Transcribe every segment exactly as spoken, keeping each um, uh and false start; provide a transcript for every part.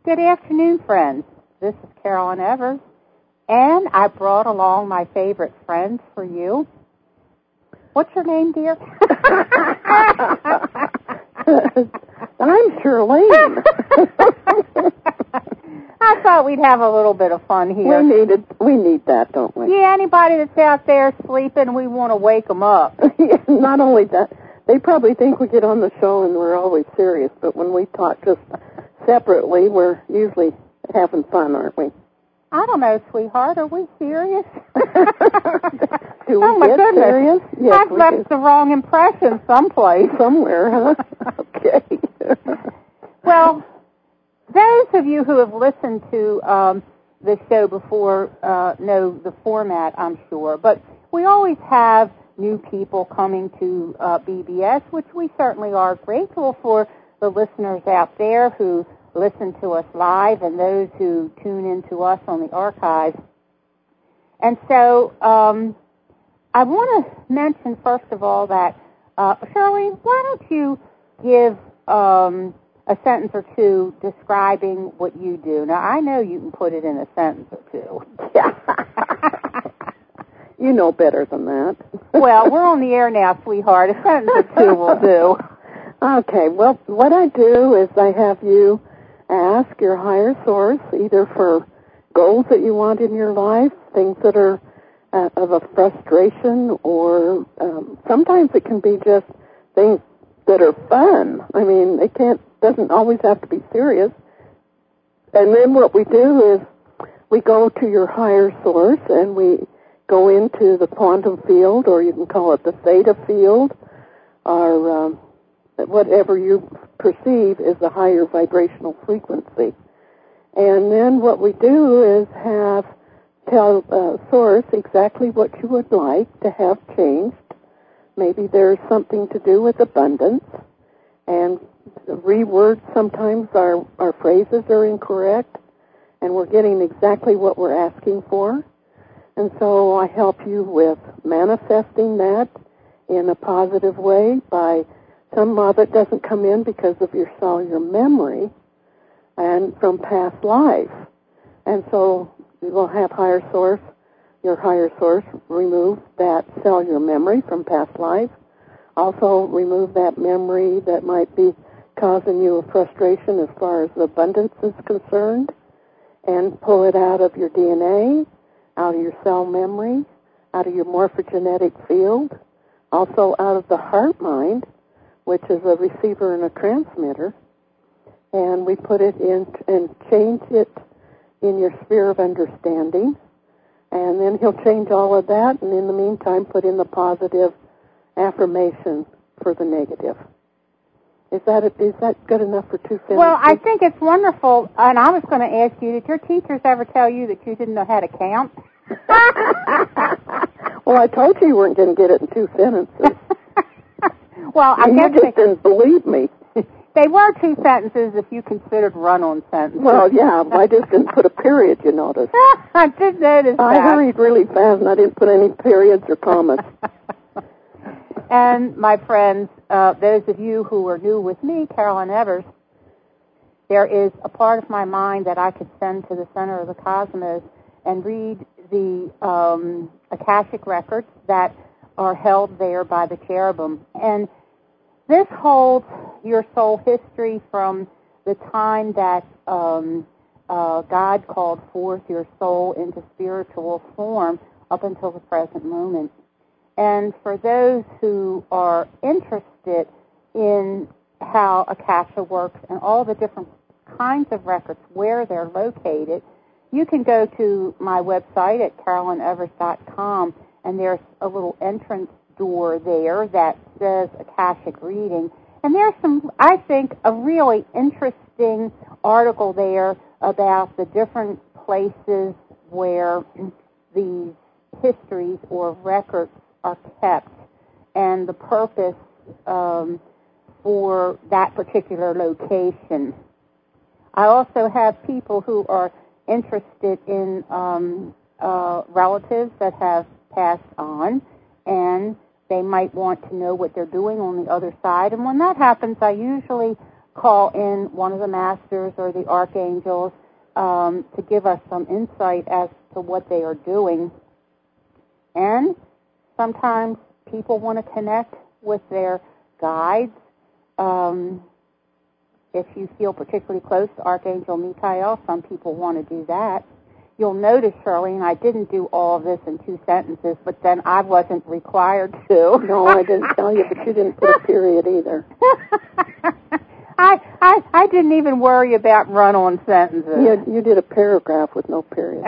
Good afternoon, friends. This is Carolyn Evers, and I brought along my favorite friends for you. What's your name, dear? I'm Shirlene. I thought we'd have a little bit of fun here. We need it. We need that, don't we? Yeah, anybody that's out there sleeping, we want to wake them up. Yeah, not only that, they probably think we get on the show and we're always serious, but when we talk just separately, we're usually having fun, aren't we? I don't know, sweetheart. Are we serious? Do we oh, my get goodness. serious? Yes, I've left do. the wrong impression someplace. Somewhere, huh? Okay. Well, those of you who have listened to um, the show before uh, know the format, I'm sure. But we always have new people coming to uh, B B S, which we certainly are grateful for the listeners out there who listen to us live and those who tune in to us on the archives. And so um, I want to mention, first of all, that, uh, Shirley, why don't you give um, a sentence or two describing what you do? Now, I know you can put it in a sentence or two. Yeah. You know better than that. Well, we're on the air now, sweetheart. A sentence or two will do. Okay, well, what I do is I have you ask your higher source, either for goals that you want in your life, things that are uh, of a frustration, or um, sometimes it can be just things that are fun. I mean, it can't doesn't always have to be serious. And then what we do is we go to your higher source and we go into the quantum field, or you can call it the theta field, or um, whatever you perceive is a higher vibrational frequency. And then what we do is have tell uh, Source exactly what you would like to have changed. Maybe there's something to do with abundance, and reword sometimes our, our phrases are incorrect, and we're getting exactly what we're asking for. And so I help you with manifesting that in a positive way by some of it doesn't come in because of your cellular memory and from past life. And so we will have higher source, your higher source, remove that cellular memory from past life. Also remove that memory that might be causing you a frustration as far as abundance is concerned, and pull it out of your D N A, out of your cell memory, out of your morphogenetic field, also out of the heart mind, which is a receiver and a transmitter, and we put it in and change it in your sphere of understanding, and then he'll change all of that, and in the meantime put in the positive affirmation for the negative. Is that a, is that good enough for two sentences? Well, I think it's wonderful, and I was going to ask you, did your teachers ever tell you that you didn't know how to count? Well, I told you you weren't going to get it in two sentences. Well, I and guess you just they, didn't believe me. They were two sentences if you considered run-on sentences. Well, yeah, I just didn't put a period, you noticed. I did notice I that. I hurried really fast, and I didn't put any periods or commas. And, my friends, uh, those of you who are new with me, Carolyn Evers, there is a part of my mind that I could send to the center of the cosmos and read the um, Akashic records that are held there by the cherubim. And this holds your soul history from the time that um, uh, God called forth your soul into spiritual form up until the present moment. And for those who are interested in how Akasha works and all the different kinds of records, where they're located, you can go to my website at carolyn evers dot com, and there's a little entrance door there that says Akashic Reading. And there's some, I think, a really interesting article there about the different places where these histories or records are kept and the purpose um, for that particular location. I also have people who are interested in um, uh, relatives that have passed on, and they might want to know what they're doing on the other side. And when that happens, I usually call in one of the masters or the archangels um, to give us some insight as to what they are doing. And sometimes people want to connect with their guides. Um, if you feel particularly close to Archangel Michael, some people want to do that. You'll notice, Charlene, I didn't do all of this in two sentences, but then I wasn't required to. No, I didn't tell you, but you didn't put a period either. I, I I didn't even worry about run-on sentences. You, you did a paragraph with no period.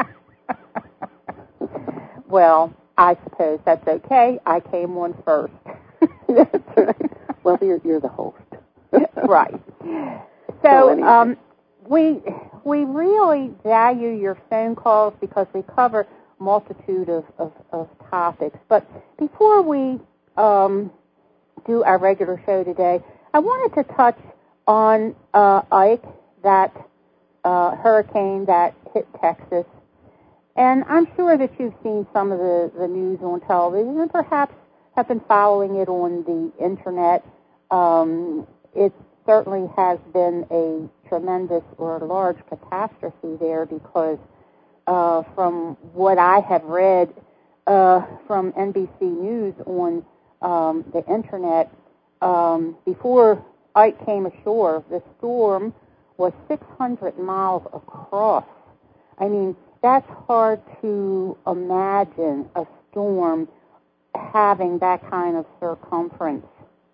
Well, I suppose that's okay. I came on first. That's right. Well, you're, you're the host. Right. So, so anyway. um, we we really value your phone calls because we cover a multitude of, of, of topics. But before we um, do our regular show today, I wanted to touch on uh, Ike, that uh, hurricane that hit Texas. And I'm sure that you've seen some of the, the news on television and perhaps have been following it on the Internet. Um, it certainly has been a tremendous or large catastrophe there because uh, from what I have read uh, from N B C News on um, the Internet, um, before Ike came ashore, the storm was six hundred miles across. I mean, that's hard to imagine, a storm having that kind of circumference.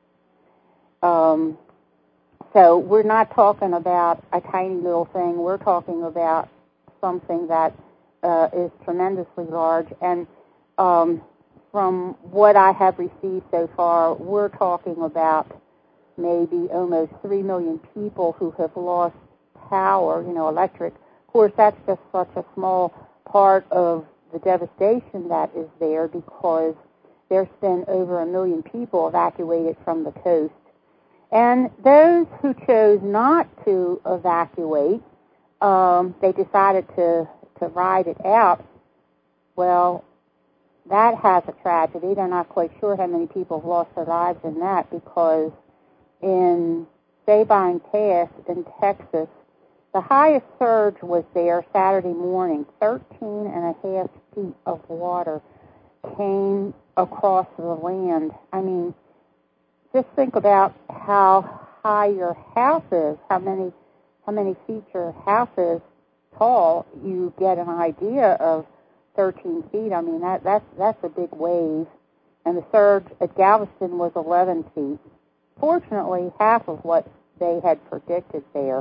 Um, so we're not talking about a tiny little thing. We're talking about something that uh, is tremendously large. And um, from what I have received so far, we're talking about maybe almost three million people who have lost power, you know, electric. Of course, that's just such a small part of the devastation that is there because there's been over a million people evacuated from the coast. And those who chose not to evacuate, um, they decided to, to ride it out. Well, that has a tragedy. They're not quite sure how many people have lost their lives in that because in Sabine Pass in Texas, the highest surge was there Saturday morning. thirteen and a half feet of water came across the land. I mean, just think about how high your house is, how many how many feet your house is tall. You get an idea of thirteen feet. I mean, that that's that's a big wave. And the surge at Galveston was eleven feet. Fortunately, half of what they had predicted there.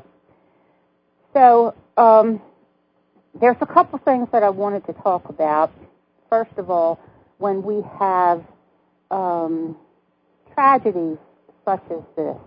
So um, there's a couple things that I wanted to talk about. First of all, when we have um, tragedies such as this,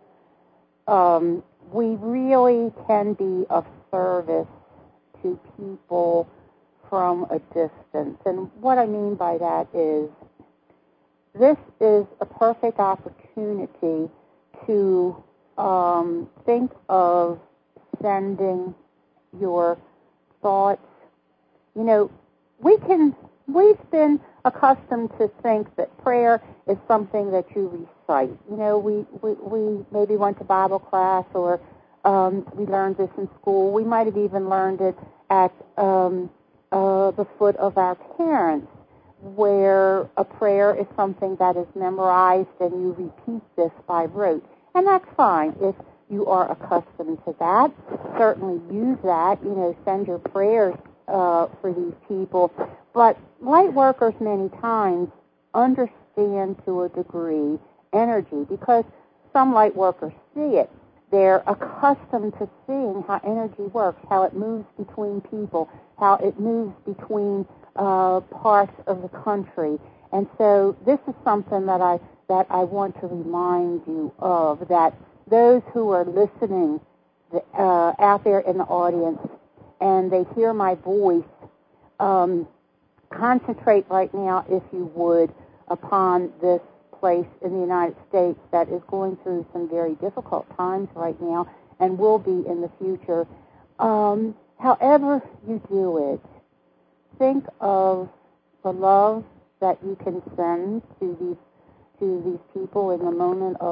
um, we really can be of service to people from a distance. And what I mean by that is this is a perfect opportunity to um, think of sending your thoughts. You know, we can, we've been accustomed to think that prayer is something that you recite. You know, we, we, we maybe went to Bible class or um, we learned this in school. We might have even learned it at um, uh, the foot of our parents, where a prayer is something that is memorized and you repeat this by rote. And that's fine if you are accustomed to that. Certainly use that, you know, send your prayers uh, for these people. But light workers many times understand to a degree energy because some light workers see it. They're accustomed to seeing how energy works, how it moves between people, how it moves between uh, parts of the country. And so this is something that I that I want to remind you of, that those who are listening uh, out there in the audience and they hear my voice, um, concentrate right now, if you would, upon this place in the United States that is going through some very difficult times right now and will be in the future. Um, however you do it, think of the love that you can send to these to these people in the moment of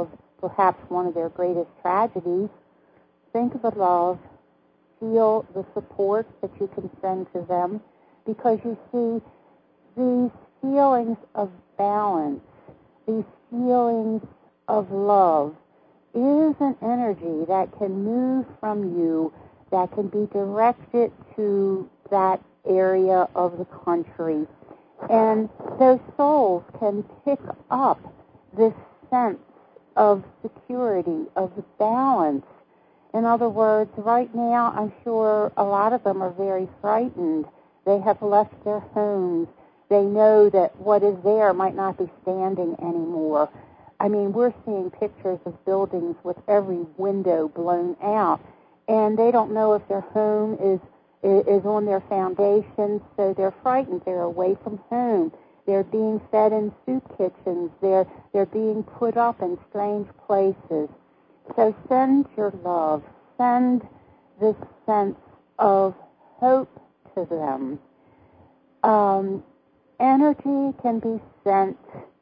perhaps one of their greatest tragedies, think of the love, feel the support that you can send to them, because you see these feelings of balance, these feelings of love, is an energy that can move from you, that can be directed to that area of the country. And those souls can pick up this sense of security, of balance. In other words, right now, I'm sure a lot of them are very frightened. They have left their homes. They know that what is there might not be standing anymore. I mean, we're seeing pictures of buildings with every window blown out, and they don't know if their home is is on their foundations, so they're frightened. They're away from home. They're being fed in soup kitchens. They're they're being put up in strange places. So send your love. Send this sense of hope to them. Um, energy can be sent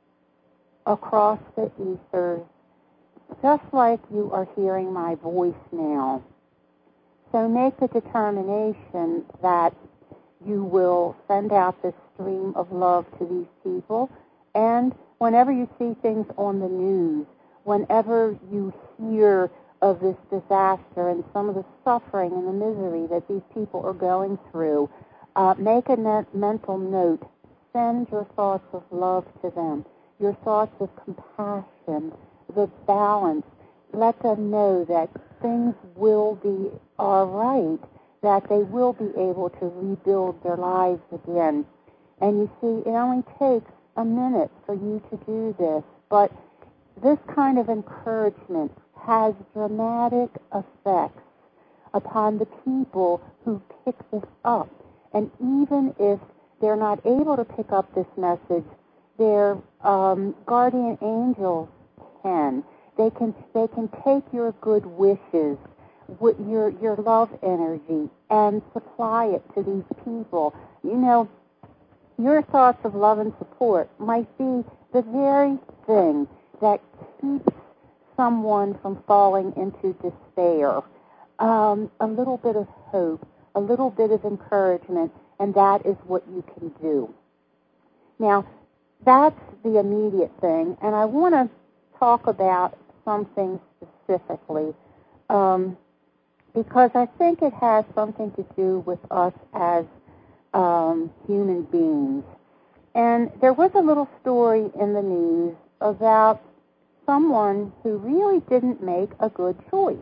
across the ethers, just like you are hearing my voice now. So make a determination that you will send out this stream of love to these people. And whenever you see things on the news, whenever you hear of this disaster and some of the suffering and the misery that these people are going through, uh, make a net mental note. Send your thoughts of love to them, your thoughts of compassion, the balance. Let them know that things will be all right, that they will be able to rebuild their lives again. And you see, it only takes a minute for you to do this, but this kind of encouragement has dramatic effects upon the people who pick this up. And even if they're not able to pick up this message, their um, guardian angels can. They can they can take your good wishes, with your your love energy, and supply it to these people. You know, your thoughts of love and support might be the very thing that keeps someone from falling into despair. Um, a little bit of hope, a little bit of encouragement, and that is what you can do. Now, that's the immediate thing, and I want to talk about something specifically, um, because I think it has something to do with us as um, human beings. And there was a little story in the news about someone who really didn't make a good choice.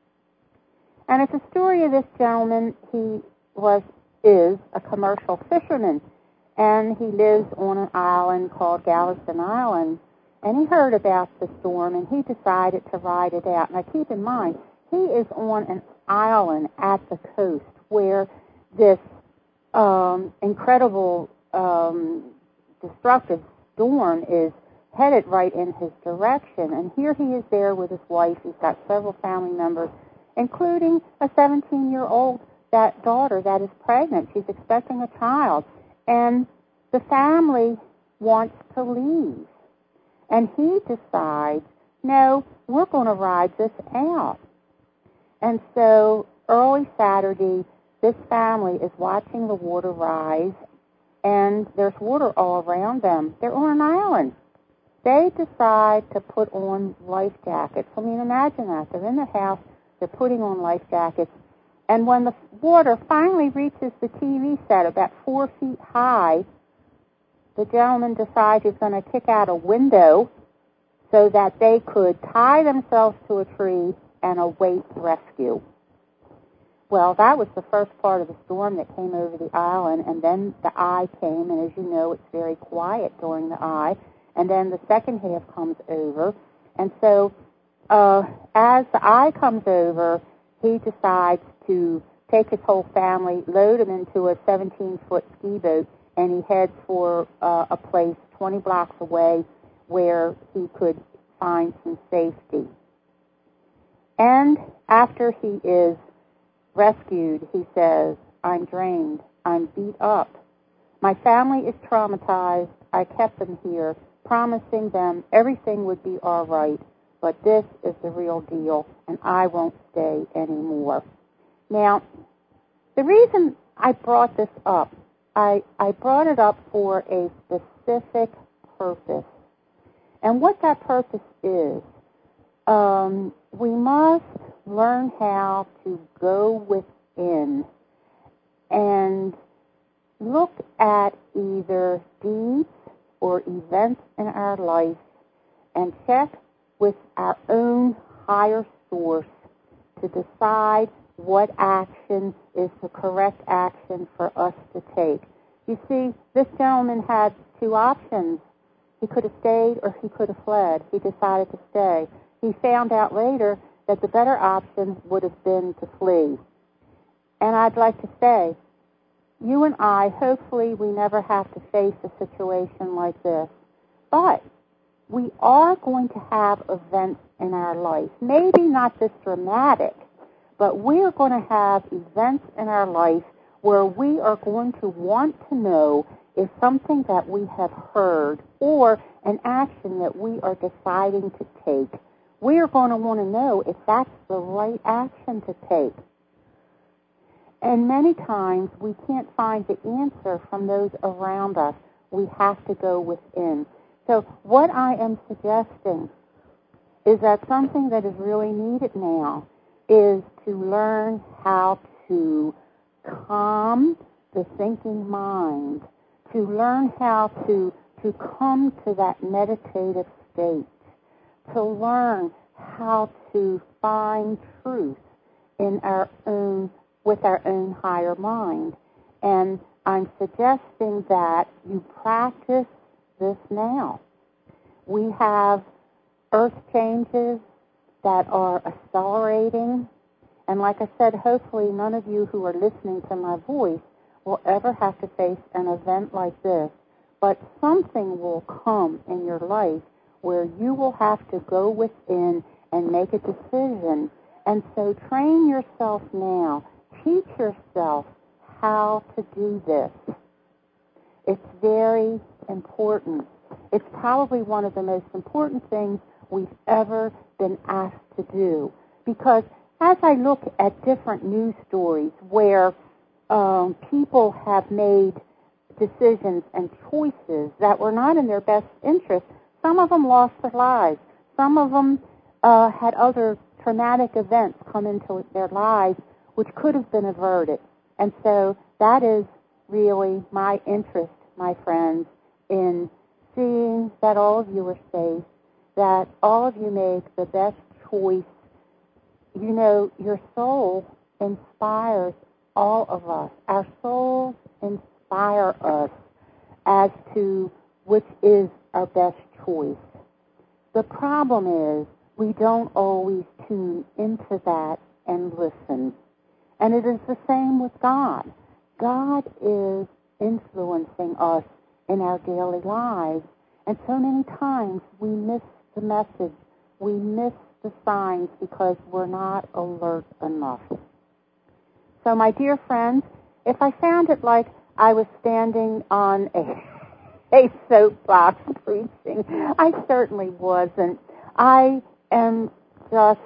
And it's a story of this gentleman. He was is a commercial fisherman, and he lives on an island called Galveston Island. And he heard about the storm, and he decided to ride it out. Now, keep in mind, he is on an island at the coast where this um, incredible, um, destructive storm is headed right in his direction. And here he is there with his wife. He's got several family members, including a seventeen-year-old that daughter that is pregnant. She's expecting a child. And the family wants to leave. And he decides, no, we're going to ride this out. And so early Saturday, this family is watching the water rise, and there's water all around them. They're on an island. They decide to put on life jackets. I mean, imagine that. They're in their house, they're putting on life jackets, and when the water finally reaches the T V set about four feet high, the gentleman decides he's going to kick out a window so that they could tie themselves to a tree and await rescue. Well, that was the first part of the storm that came over the island, and then the eye came, and as you know, it's very quiet during the eye, and then the second half comes over. And so uh, as the eye comes over, he decides to take his whole family, load them into a seventeen-foot ski boat, and he heads for uh, a place twenty blocks away where he could find some safety. And after he is rescued, he says, I'm drained, I'm beat up. My family is traumatized. I kept them here, promising them everything would be all right, but this is the real deal, and I won't stay anymore. Now, the reason I brought this up, I, I brought it up for a specific purpose. And what that purpose is, um, we must learn how to go within and look at either deeds or events in our life and check with our own higher source to decide what action is the correct action for us to take. You see, this gentleman had two options. He could have stayed or he could have fled. He decided to stay. He found out later that the better option would have been to flee. And I'd like to say, you and I, hopefully we never have to face a situation like this. But we are going to have events in our life. Maybe not this dramatic, but we're going to have events in our life where we are going to want to know if something that we have heard or an action that we are deciding to take, we are going to want to know if that's the right action to take. And many times we can't find the answer from those around us. We have to go within. So what I am suggesting is that something that is really needed now is to learn how to calm the thinking mind, to learn how to, to come to that meditative state, to learn how to find truth in our own, with our own higher mind. And I'm suggesting that you practice this now. We have earth changes that are accelerating. And like I said, hopefully none of you who are listening to my voice will ever have to face an event like this. But something will come in your life where you will have to go within and make a decision. And so train yourself now. Teach yourself how to do this. It's very important. It's probably one of the most important things we've ever been asked to do. Because as I look at different news stories where um, people have made decisions and choices that were not in their best interest, some of them lost their lives. Some of them uh, had other traumatic events come into their lives which could have been averted. And so that is really my interest, my friends, in seeing that all of you are safe, that all of you make the best choice. You know, your soul inspires all of us. Our souls inspire us as to which is our best choice. The problem is we don't always tune into that and listen. And it is the same with God. God is influencing us in our daily lives. And so many times we miss the message. We miss the signs because we're not alert enough. So my dear friends, if I sounded like I was standing on a, a soapbox preaching, I certainly wasn't. I am just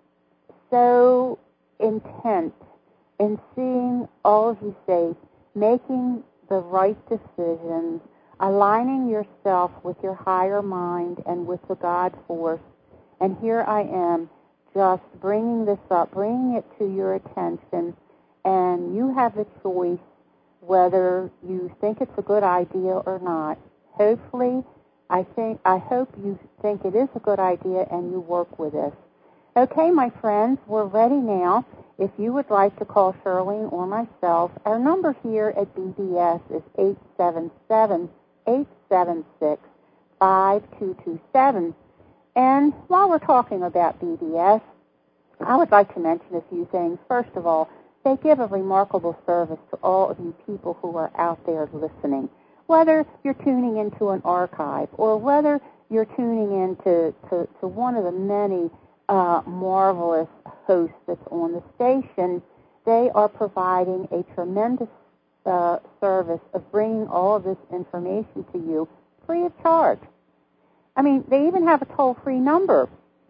so intent in seeing all of you safe, making the right decisions, aligning yourself with your higher mind and with the God force. And here I am just bringing this up, bringing it to your attention, and you have the choice whether you think it's a good idea or not. Hopefully, I think I hope you think it is a good idea and you work with it. Okay, my friends, we're ready now. If you would like to call Shirlene or myself, our number here at B D S is eight seven seven, eight seven six, five two two seven. And while we're talking about B D S, I would like to mention a few things. First of all, they give a remarkable service to all of you people who are out there listening. Whether you're tuning into an archive or whether you're tuning in to, to, to one of the many uh, marvelous hosts that's on the station, they are providing a tremendous uh, service of bringing all of this information to you free of charge. I mean, they even have a toll-free number.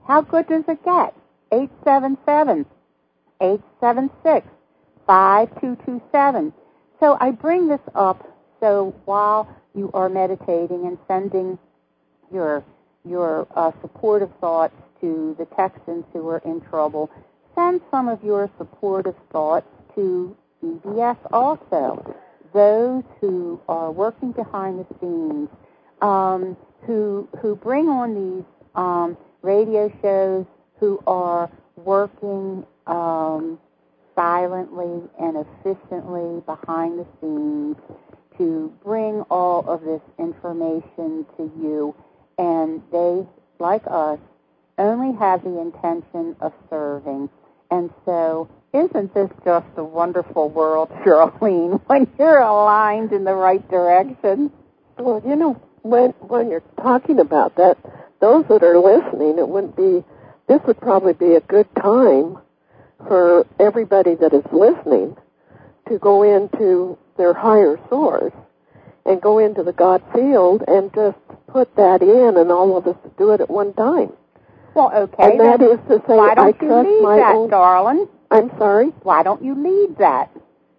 How good does it get? eight seven seven, eight seven six, five two two seven. So I bring this up so while you are meditating and sending your your uh, supportive thoughts to the Texans who are in trouble, send some of your supportive thoughts to C B S also. Those who are working behind the scenes, um, who who bring on these um, radio shows, who are working um, silently and efficiently behind the scenes to bring all of this information to you, and they, like us, only have the intention of serving. And so, isn't this just a wonderful world, Charlene, when you're aligned in the right direction? Well, you know, when when you're talking about that, those that are listening, it wouldn't be, this would probably be a good time for everybody that is listening to go into their higher source and go into the God field and just put that in, and all of us do it at one time. Well, okay. And that is to say, why don't I you trust lead my that, own... darling? I'm sorry? Why don't you lead that?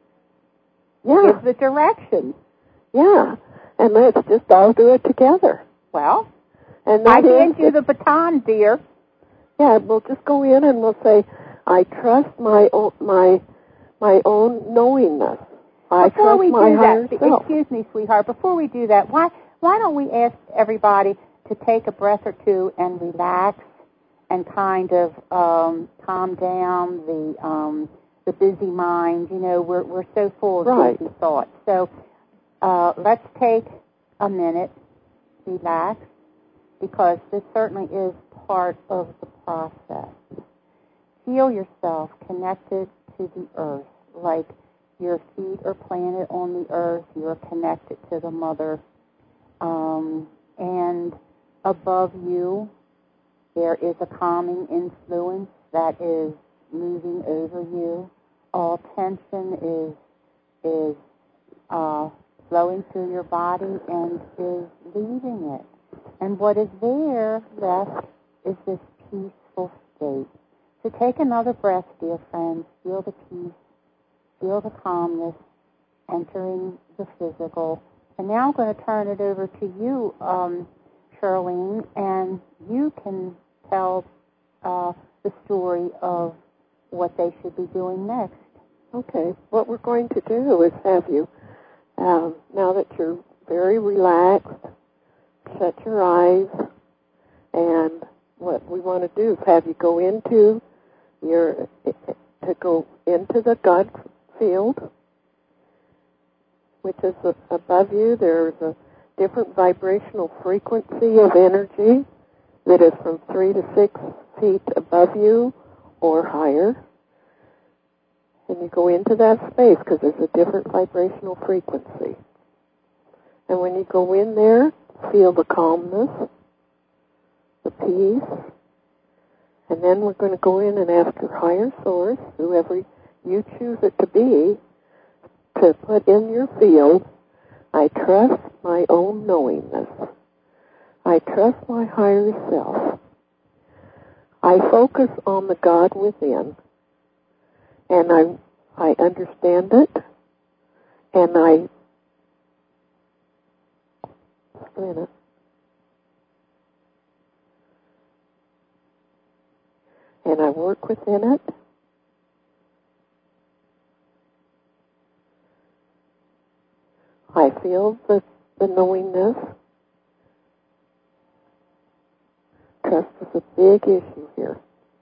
Yeah. Give the direction. Yeah. And let's just all do it together. Well, and I hand you the baton, dear. Yeah, we'll just go in and we'll say, I trust my own, my, my own knowingness. I Before trust we my do higher that, self. excuse me, sweetheart, before we do that, why why don't we ask everybody to take a breath or two and relax and kind of um, calm down the um, the busy mind. You know, we're we're so full of right. busy thoughts. So uh, let's take a minute, relax, because this certainly is part of the process. Feel yourself connected to the earth, like your feet are planted on the earth. You're connected to the mother, um, and above you, there is a calming influence that is moving over you. All tension is is uh, flowing through your body and is leaving it. And what is there left is this peaceful state. So take another breath, dear friends. Feel the peace. Feel the calmness entering the physical. And now I'm going to turn it over to you, um, Charlene, and you can tell uh, the story of what they should be doing next. Okay. What we're going to do is have you, um, now that you're very relaxed, shut your eyes, and what we want to do is have you go into your, to go into the God field, which is above you. There's a different vibrational frequency of energy that is from three to six feet above you or higher. And you go into that space because there's a different vibrational frequency. And when you go in there, feel the calmness, the peace, and then we're going to go in and ask your higher source, whoever you choose it to be, to put in your field, I trust my own knowingness. I trust my higher self. I focus on the God within, and I I understand it, and I just a minute. And I work within it. I feel the, the knowingness. Trust is a big issue here.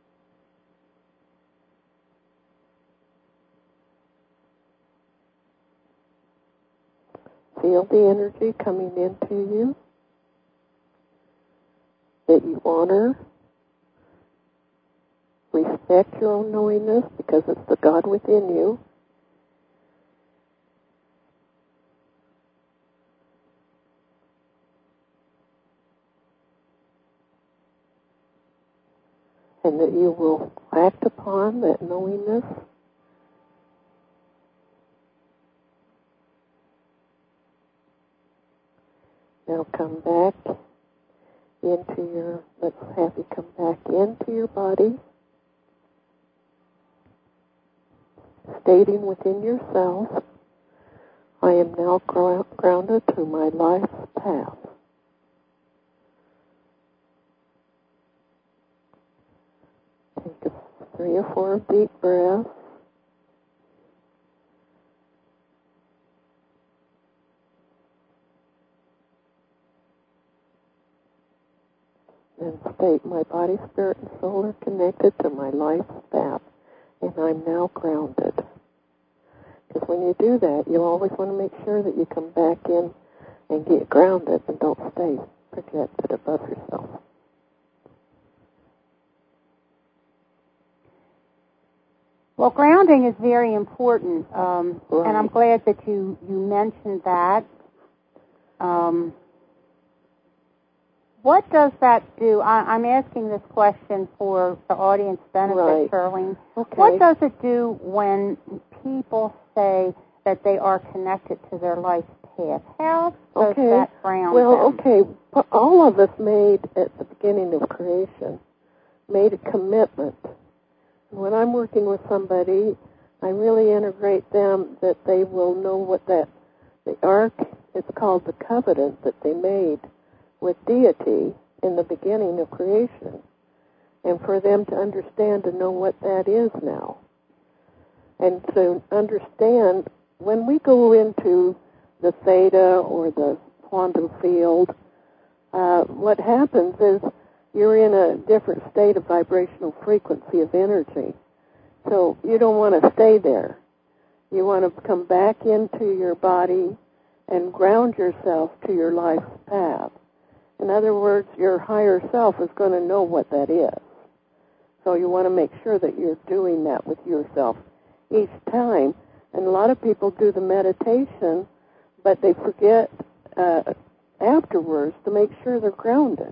Feel the energy coming into you, that you honor, respect your own knowingness because it's the God within you. And that you will act upon that knowingness. Now come back into your, let's have you come back into your body, stating within yourself, I am now grounded to my life's path. Take a three or four deep breaths. And state, my body, spirit, and soul are connected to my life's path, and I'm now grounded. Because when you do that, you always want to make sure that you come back in and get grounded and don't stay projected above yourself. Well, grounding is very important, um, right. and I'm glad that you, you mentioned that. Um, what does that do? I, I'm asking this question for the audience benefit, right. Charlene. Okay. What does it do when people say that they are connected to their life's path? How does okay. that ground well, them? okay, all of us made, at the beginning of creation, made a commitment. When I'm working with somebody, I really integrate them that they will know what that, the ark, it's called the covenant that they made with deity in the beginning of creation, and for them to understand and know what that is now. And to understand, when we go into the theta or the quantum field, uh, what happens is you're in a different state of vibrational frequency of energy. So you don't want to stay there. You want to come back into your body and ground yourself to your life's path. In other words, your higher self is going to know what that is. So you want to make sure that you're doing that with yourself each time. And a lot of people do the meditation, but they forget uh, afterwards to make sure they're grounded.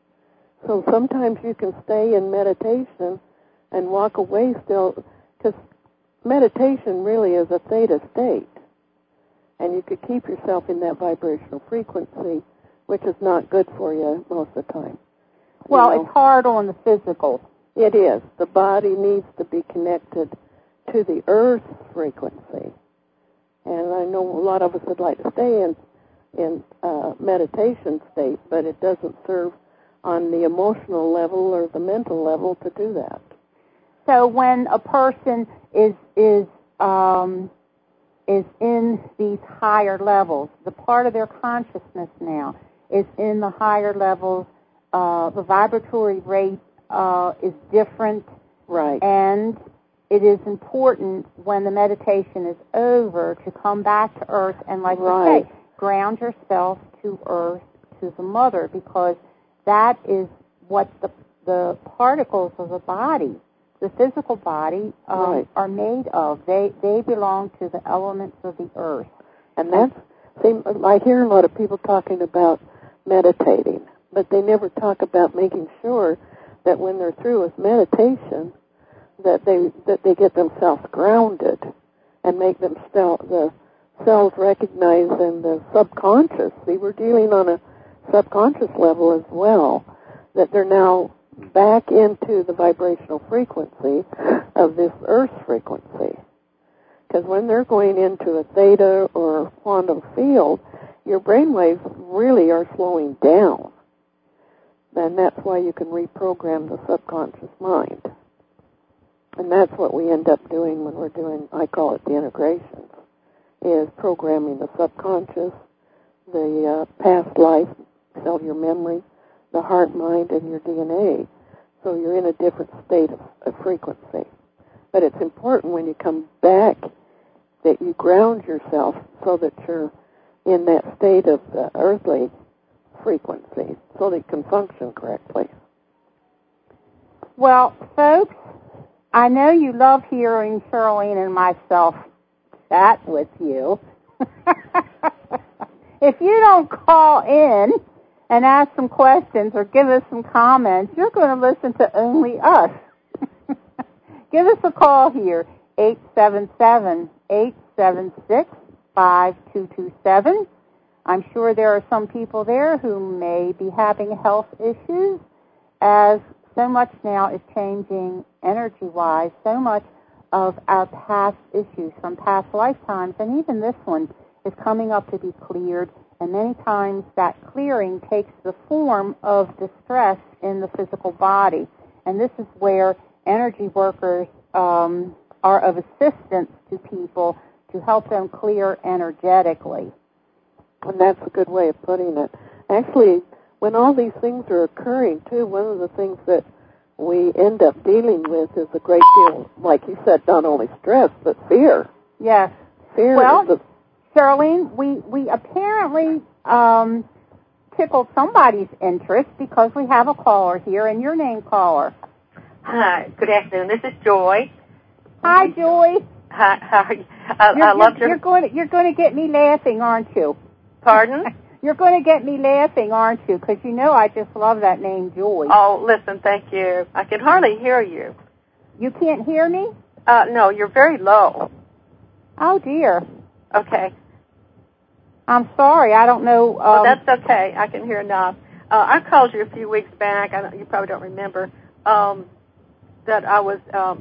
So sometimes you can stay in meditation and walk away still, because meditation really is a theta state. And you could keep yourself in that vibrational frequency, which is not good for you most of the time. Well, you know? It's hard on the physical. It is. The body needs to be connected to the earth's frequency. And I know a lot of us would like to stay in, in uh, meditation state, but it doesn't serve on the emotional level or the mental level to do that. So when a person is is um, is in these higher levels, the part of their consciousness now is in the higher levels. Uh, the vibratory rate uh, is different, right? And it is important when the meditation is over to come back to Earth and, like right. you say, ground yourself to Earth, to the Mother, because that is what the the particles of the body, the physical body, um, right. are made of. They they belong to the elements of the earth. And that's, see, I hear a lot of people talking about meditating, but they never talk about making sure that when they're through with meditation, that they that they get themselves grounded and make them still, the cells recognize in the subconscious. See, we're dealing on a subconscious level as well, that they're now back into the vibrational frequency of this Earth frequency. Because when they're going into a theta or quantum field, your brainwaves really are slowing down. And that's why you can reprogram the subconscious mind. And that's what we end up doing when we're doing, I call it the integrations, is programming the subconscious, the uh, past life, cellular memory, the heart, mind, and your D N A. So you're in a different state of, of frequency. But it's important when you come back that you ground yourself so that you're in that state of the earthly frequency so that you can function correctly. Well, folks, I know you love hearing Charlene and myself chat with you. If you don't call in and ask some questions or give us some comments, you're going to listen to only us. Give us a call here, eight seven seven, eight seven six, five two two seven. I'm sure there are some people there who may be having health issues, as so much now is changing energy-wise. So much of our past issues from past lifetimes, and even this one, is coming up to be cleared. And many times that clearing takes the form of distress in the physical body. And this is where energy workers um, are of assistance to people to help them clear energetically. And that's a good way of putting it. Actually, when all these things are occurring, too, one of the things that we end up dealing with is a great deal, like you said, not only stress, but fear. Yes. Fear well, is the... Charlene, we, we apparently um, tickled somebody's interest because we have a caller here, and your name, caller. Hi, good afternoon. This is Joy. Hi, Joy. Hi, how are you? I, you're, I love you're, your... You're going, to, you're going to get me laughing, aren't you? Pardon? You're going to get me laughing, aren't you? Because you know I just love that name, Joy. Oh, listen, thank you. I can hardly hear you. You can't hear me? Uh, no, you're very low. Oh, dear. Okay. I'm sorry. I don't know. Um, well, that's okay. I can hear enough. Uh, I called you a few weeks back. I don't, you probably don't remember. Um, that I was... Um,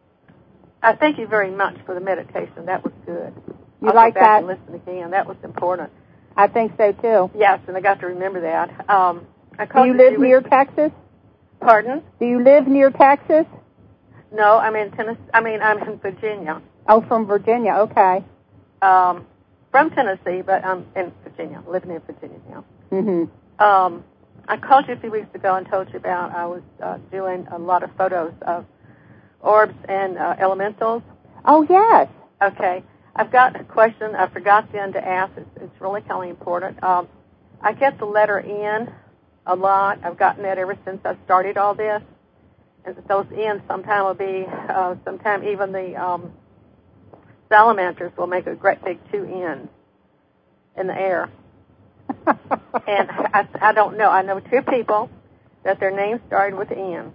I thank you very much for the meditation. That was good. You I'll like go back that? And listen again. That was important. I think so too. Yes, and I got to remember that. Um, I Do called you you live near weeks. Texas? Pardon? Do you live near Texas? No, I'm in Tennessee. I mean, I'm in Virginia. Oh, from Virginia. Okay. Um, from Tennessee, but I'm in Virginia. Living in Virginia now. Mm-hmm. Um, I called you a few weeks ago and told you about I was uh, doing a lot of photos of orbs and uh, elementals. Oh, yes. Okay. I've got a question I forgot then to ask. It's, it's really kind of important. Um, I get the letter N a lot. I've gotten that ever since I started all this. And those N's sometime will be, uh, sometime even the um, salamanders will make a great big two N's in the air. And I, I don't know. I know two people that their names started with N.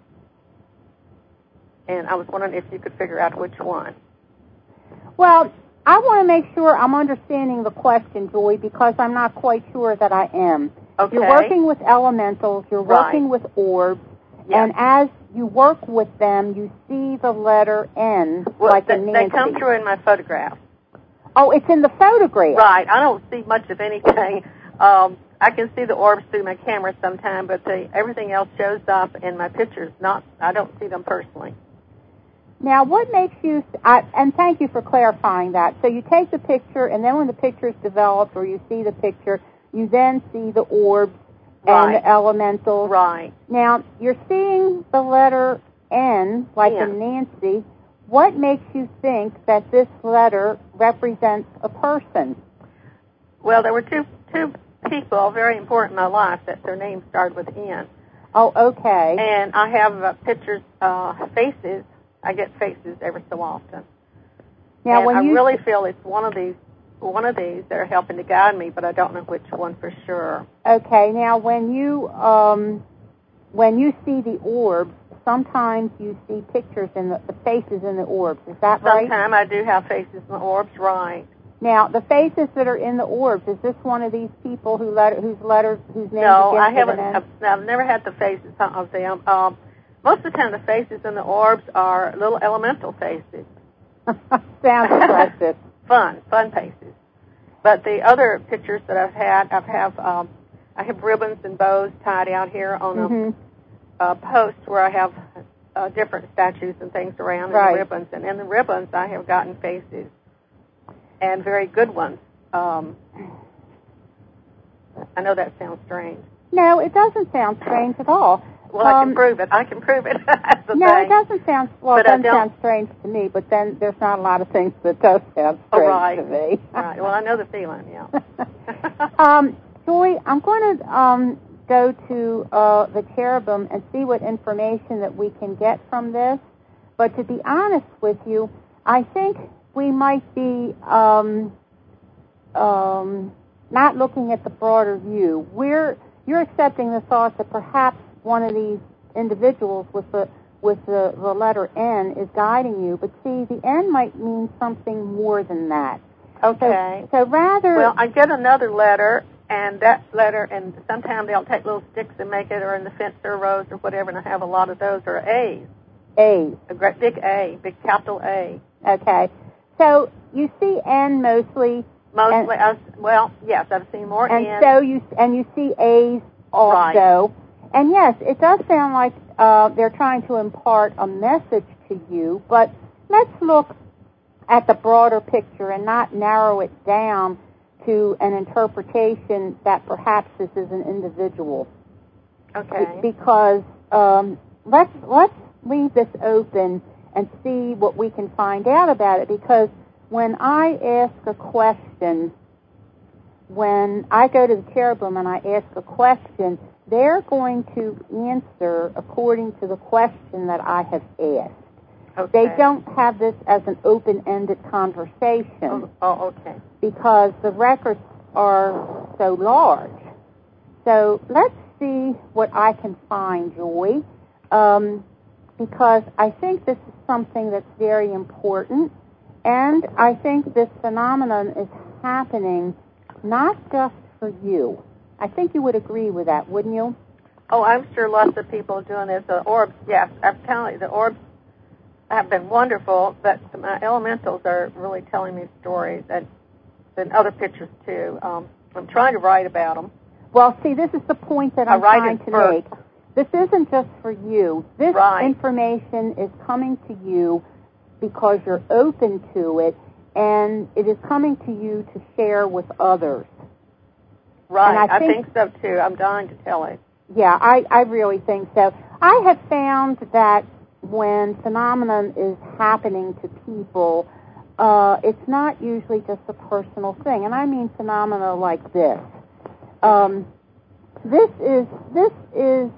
And I was wondering if you could figure out which one. Well, I want to make sure I'm understanding the question, Joy, because I'm not quite sure that I am. Okay. You're working with elementals. You're working right. with orbs. Yes. And as you work with them, you see the letter N, well, like they, in Nancy. They come through in my photograph. Oh, it's in the photograph. Right. I don't see much of anything. Um, I can see the orbs through my camera sometime, but the, everything else shows up in my pictures. Not, I don't see them personally. Now, what makes you, I, and thank you for clarifying that. So you take the picture, and then when the picture is developed or you see the picture, you then see the orbs right. and the elementals. Right. Now, you're seeing the letter N, like yeah. in Nancy. What makes you think that this letter represents a person? Well, there were two two people very important in my life that their names started with N. Oh, okay. And I have uh, pictures, uh, faces. I get faces every so often. Now, and when I you really feel it's one of these, one of these that are helping to guide me, but I don't know which one for sure. Okay. Now, when you um, when you see the orbs, sometimes you see pictures in the, the faces in the orbs. Is that right? Sometimes I do have faces in the orbs, right? Now, the faces that are in the orbs, is this one of these people who letter, whose letters, whose names No, begin I with haven't. an N? I've, I've never had the faces of them. Um, most of the time, the faces in the orbs are little elemental faces. Sounds impressive. Fun, fun faces. But the other pictures that I've had, I've have um, I have ribbons and bows tied out here on mm-hmm. a, a post where I have uh, different statues and things around right. in the ribbons. And in the ribbons, I have gotten faces, and very good ones. Um, I know that sounds strange. No, it doesn't sound strange at all. Well, um, I can prove it. I can prove it. That's the no, thing. it doesn't sound, well, But it doesn't I don't, sound strange to me, but then there's not a lot of things that does sound strange oh, right. to me. Right. Well, I know the feeling, yeah. um, Joy, I'm going to um, go to uh, the cherubim and see what information that we can get from this. But to be honest with you, I think we might be um, um, not looking at the broader view. We're you're accepting the thought that perhaps one of these individuals with the with the, the letter N is guiding you, but see, the N might mean something more than that. Okay. So, so rather... Well, I get another letter, And that letter, and sometimes they'll take little sticks and make it, or in the fence or rose or whatever, and I have a lot of those, are A's. A's. A great big A, big capital A. Okay. So you see N mostly. Mostly, I was, well, yes, I've seen more and N. So you, and you see A's also. Right. And yes, it does sound like uh, they're trying to impart a message to you, but let's look at the broader picture and not narrow it down to an interpretation that perhaps this is an individual. Okay. Because um, let's let's leave this open and see what we can find out about it. Because when I ask a question, when I go to the cherubim and I ask a question, they're going to answer according to the question that I have asked. Okay. They don't have this as an open-ended conversation. Oh, oh, okay. Because the records are so large. So let's see what I can find, Joy, um, because I think this is something that's very important, and I think this phenomenon is happening not just for you. I think you would agree with that, wouldn't you? Oh, I'm sure lots of people are doing this. The orbs, yes, I'm telling you, the orbs have been wonderful, but my elementals are really telling me stories, and, and other pictures too. Um, I'm trying to write about them. Well, see, this is the point that I'm trying to first. make. This isn't just for you. This right. information is coming to you because you're open to it, and it is coming to you to share with others. Right, I think, I think so too. I'm dying to tell it. Yeah, I, I really think so. I have found that when phenomenon is happening to people, uh, it's not usually just a personal thing, and I mean phenomena like this. Um, this is this is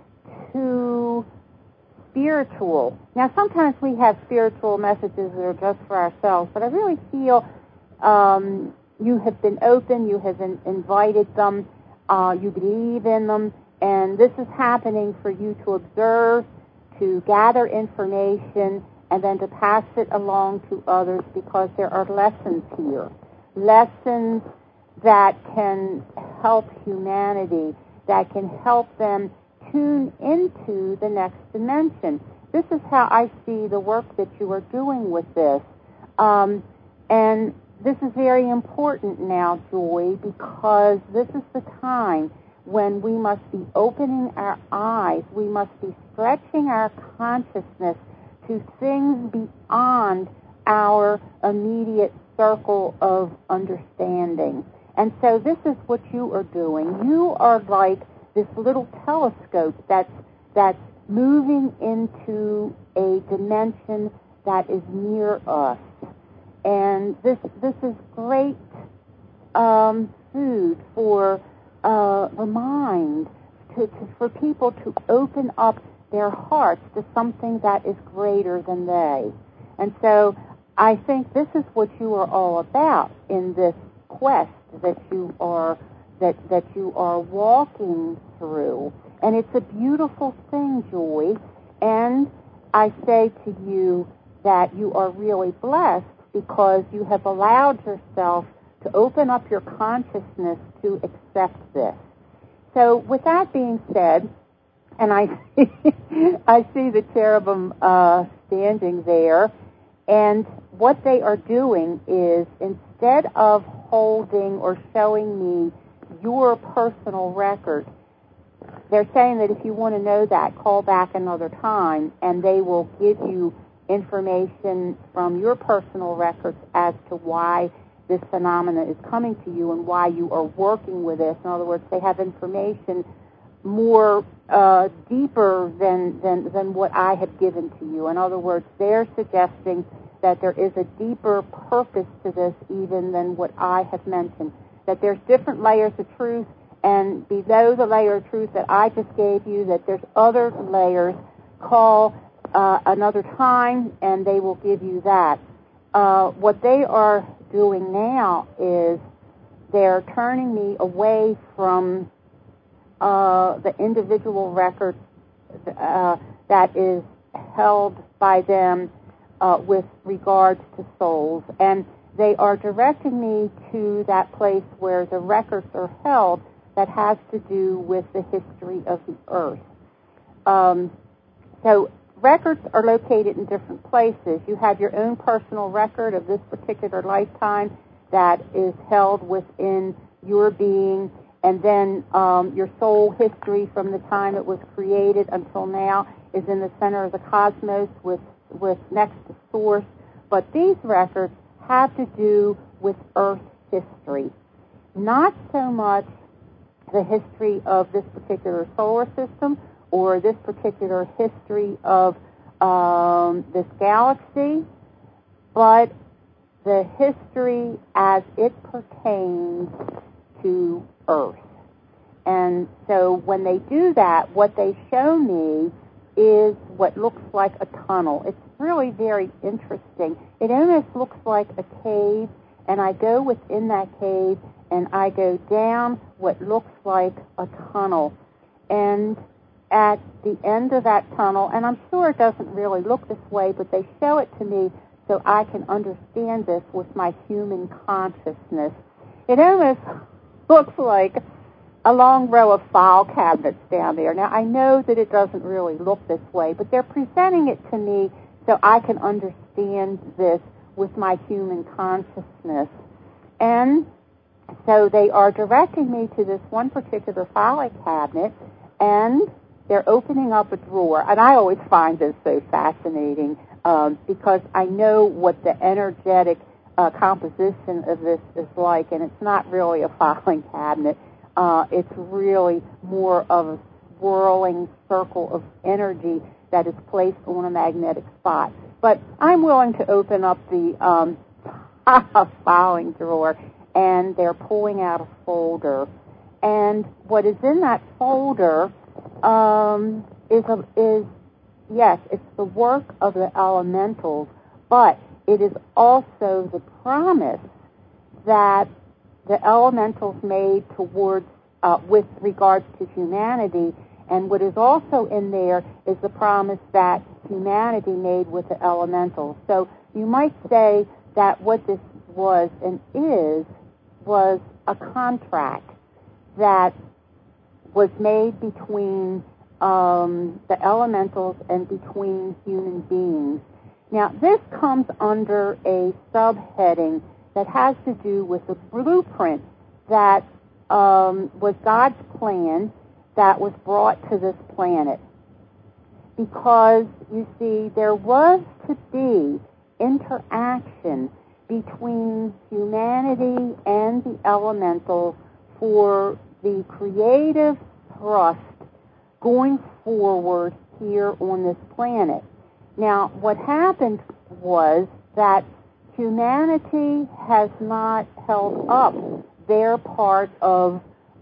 too spiritual. Now, sometimes we have spiritual messages that are just for ourselves, but I really feel um, you have been open, you have in, invited them, uh, you believe in them, and this is happening for you to observe, to gather information, and then to pass it along to others, because there are lessons here. Lessons that can help humanity, that can help them tune into the next dimension. This is how I see the work that you are doing with this. Um, and this is very important now, Joy, because this is the time when we must be opening our eyes, we must be stretching our consciousness to things beyond our immediate circle of understanding. And so this is what you are doing. You are like this little telescope that's, that's moving into a dimension that is near us. And this, this is great um, food for Uh, the mind, to, to, for people to open up their hearts to something that is greater than they. And so I think this is what you are all about in this quest that you are that that you are walking through. And it's a beautiful thing, Joy. And I say to you that you are really blessed because you have allowed yourself to open up your consciousness to accept this. So with that being said, and I see, I see the cherubim uh, standing there, and what they are doing is, instead of holding or showing me your personal record, they're saying that if you want to know that, call back another time, and they will give you information from your personal records as to why this phenomena is coming to you and why you are working with this. In other words, they have information more uh, deeper than, than, than what I have given to you. In other words, they're suggesting that there is a deeper purpose to this even than what I have mentioned, that there's different layers of truth, and below the layer of truth that I just gave you, that there's other layers. Call uh, another time, and they will give you that. Uh, what they are doing now is they're turning me away from uh, the individual record uh, that is held by them uh, with regards to souls, and they are directing me to that place where the records are held that has to do with the history of the Earth. Um, so records are located in different places. You have your own personal record of this particular lifetime that is held within your being, and then um, your soul history from the time it was created until now is in the center of the cosmos with, with next to Source. But these records have to do with Earth history, not so much the history of this particular solar system or this particular history of um, this galaxy, but the history as it pertains to Earth. And so when they do that, what they show me is what looks like a tunnel. It's really very interesting. It almost looks like a cave, and I go within that cave, and I go down what looks like a tunnel. And at the end of that tunnel, and I'm sure it doesn't really look this way, but they show it to me so I can understand this with my human consciousness. It almost looks like a long row of file cabinets down there. Now, I know that it doesn't really look this way, but they're presenting it to me so I can understand this with my human consciousness. And so they are directing me to this one particular file cabinet, and they're opening up a drawer. And I always find this so fascinating um, because I know what the energetic uh, composition of this is like, and it's not really a filing cabinet. Uh, it's really more of a swirling circle of energy that is placed on a magnetic spot. But I'm willing to open up the um, filing drawer, and they're pulling out a folder. And what is in that folder um, is, a, is, yes, it's the work of the elementals, but it is also the promise that the elementals made towards, uh, with regards to humanity. And what is also in there is the promise that humanity made with the elementals. So you might say that what this was and is was a contract that was made between um, the elementals and between human beings. Now, this comes under a subheading that has to do with the blueprint that um, was God's plan that was brought to this planet. Because, you see, there was to be interaction between humanity and the elementals for the creative thrust going forward here on this planet. Now, what happened was that humanity has not held up their part of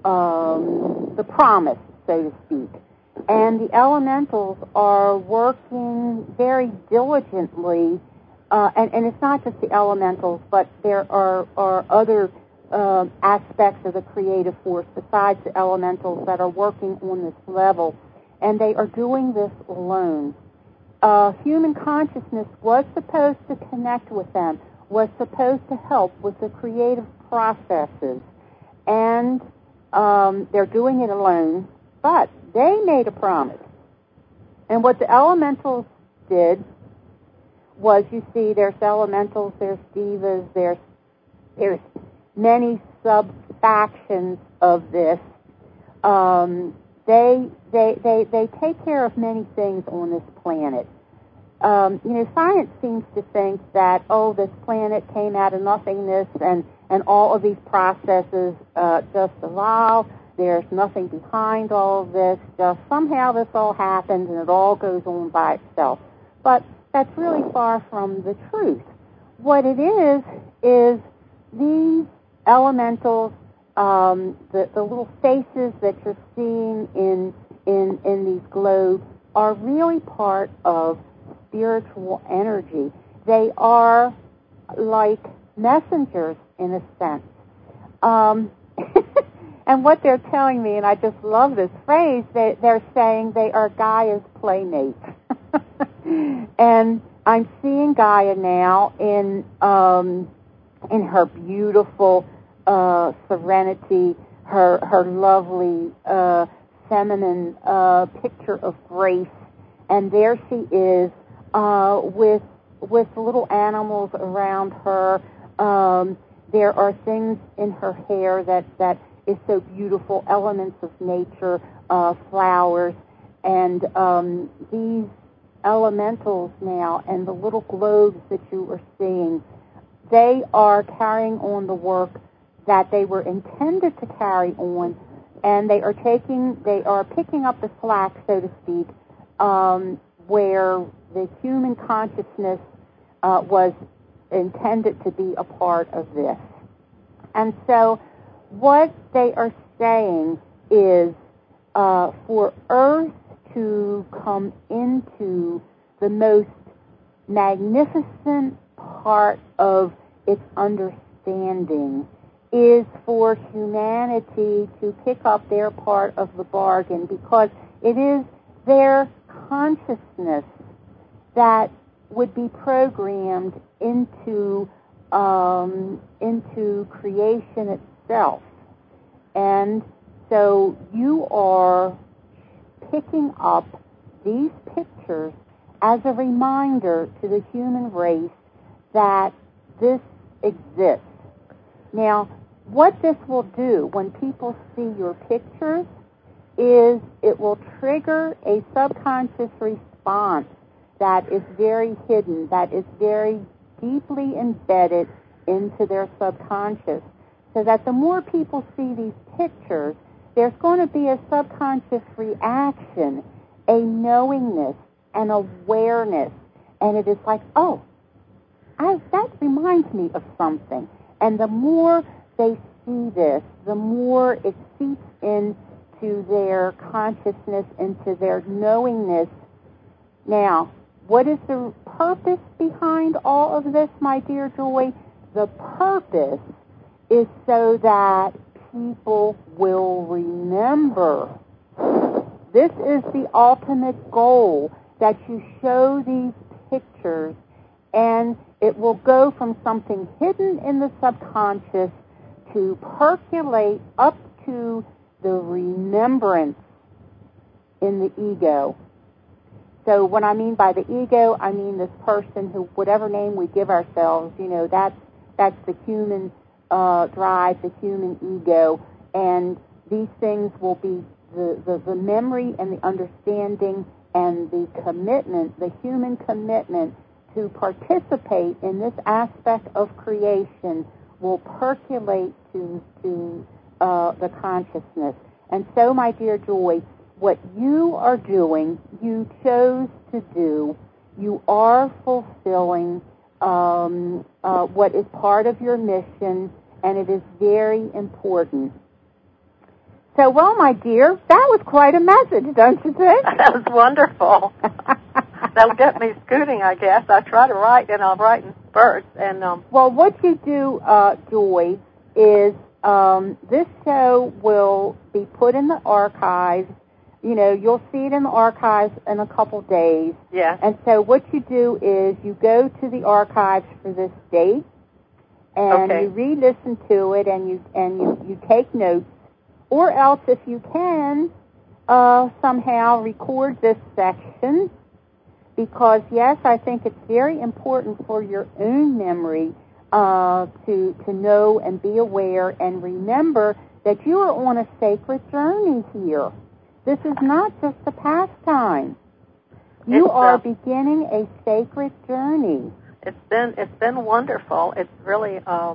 um, the promise, so to speak. And the elementals are working very diligently, uh, and, and it's not just the elementals, but there are, are other uh, aspects of the creative force besides the elementals that are working on this level, and they are doing this alone. Uh, human consciousness was supposed to connect with them, was supposed to help with the creative processes, and um, they're doing it alone, but they made a promise. And what the elementals did was, you see, there's elementals, there's divas, there's, there's many sub-factions of this. Um, they, they, they, they take care of many things on this planet. Um, you know, science seems to think that, oh, this planet came out of nothingness and, and all of these processes uh, just evolve. There's nothing behind all of this. Just somehow this all happens and it all goes on by itself. But that's really far from the truth. What it is, is these elementals, um, the, the little faces that you're seeing in, in, in these globes are really part of spiritual energy. They are like messengers in a sense. Um, and what they're telling me, and I just love this phrase, they, they're saying they are Gaia's playmates. And I'm seeing Gaia now in um, in her beautiful uh, serenity, her her lovely uh, feminine uh, picture of grace, and there she is uh, with with little animals around her. Um, there are things in her hair that, that is so beautiful, elements of nature, uh, flowers, and um, these elementals now and the little globes that you are seeing, they are carrying on the work that they were intended to carry on, and they are taking, they are picking up the slack, so to speak, um, where the human consciousness uh, was intended to be a part of this. And so what they are saying is uh, for Earth to come into the most magnificent part of its understanding is for humanity to pick up their part of the bargain, because it is their consciousness that would be programmed into um, into creation itself. And so you are picking up these pictures as a reminder to the human race that this exists. Now, what this will do when people see your pictures is it will trigger a subconscious response that is very hidden, that is very deeply embedded into their subconscious. So that the more people see these pictures, there's going to be a subconscious reaction, a knowingness, an awareness. And it is like, oh, I, that reminds me of something. And the more they see this, the more it seeps into their consciousness, into their knowingness. Now, what is the purpose behind all of this, my dear Joy? The purpose is so that people will remember. This is the ultimate goal, that you show these pictures, and it will go from something hidden in the subconscious to percolate up to the remembrance in the ego. So what I mean by the ego, I mean this person who, whatever name we give ourselves, you know, that's, that's the human uh, drive, the human ego, and these things will be the, the, the memory and the understanding and the commitment, the human commitment to participate in this aspect of creation will percolate to, to uh, the consciousness. And so, my dear Joy, what you are doing, you chose to do, you are fulfilling um, uh, what is part of your mission, and it is very important. So, well, my dear, that was quite a message, don't you think? That was wonderful. That'll get me scooting, I guess. I try to write, and I'll write in spurts. And um, well, what you do, uh, Joy, is um, this show will be put in the archives. You know, you'll see it in the archives in a couple days. Yeah. And so what you do is you go to the archives for this date, and okay. you re-listen to it, and you and you, you take notes. Or else, if you can, uh, somehow record this section, because, yes, I think it's very important for your own memory uh, to to know and be aware and remember that you are on a sacred journey here. This is not just a pastime. You it's, are uh, beginning a sacred journey. It's been it's been wonderful. It's really uh,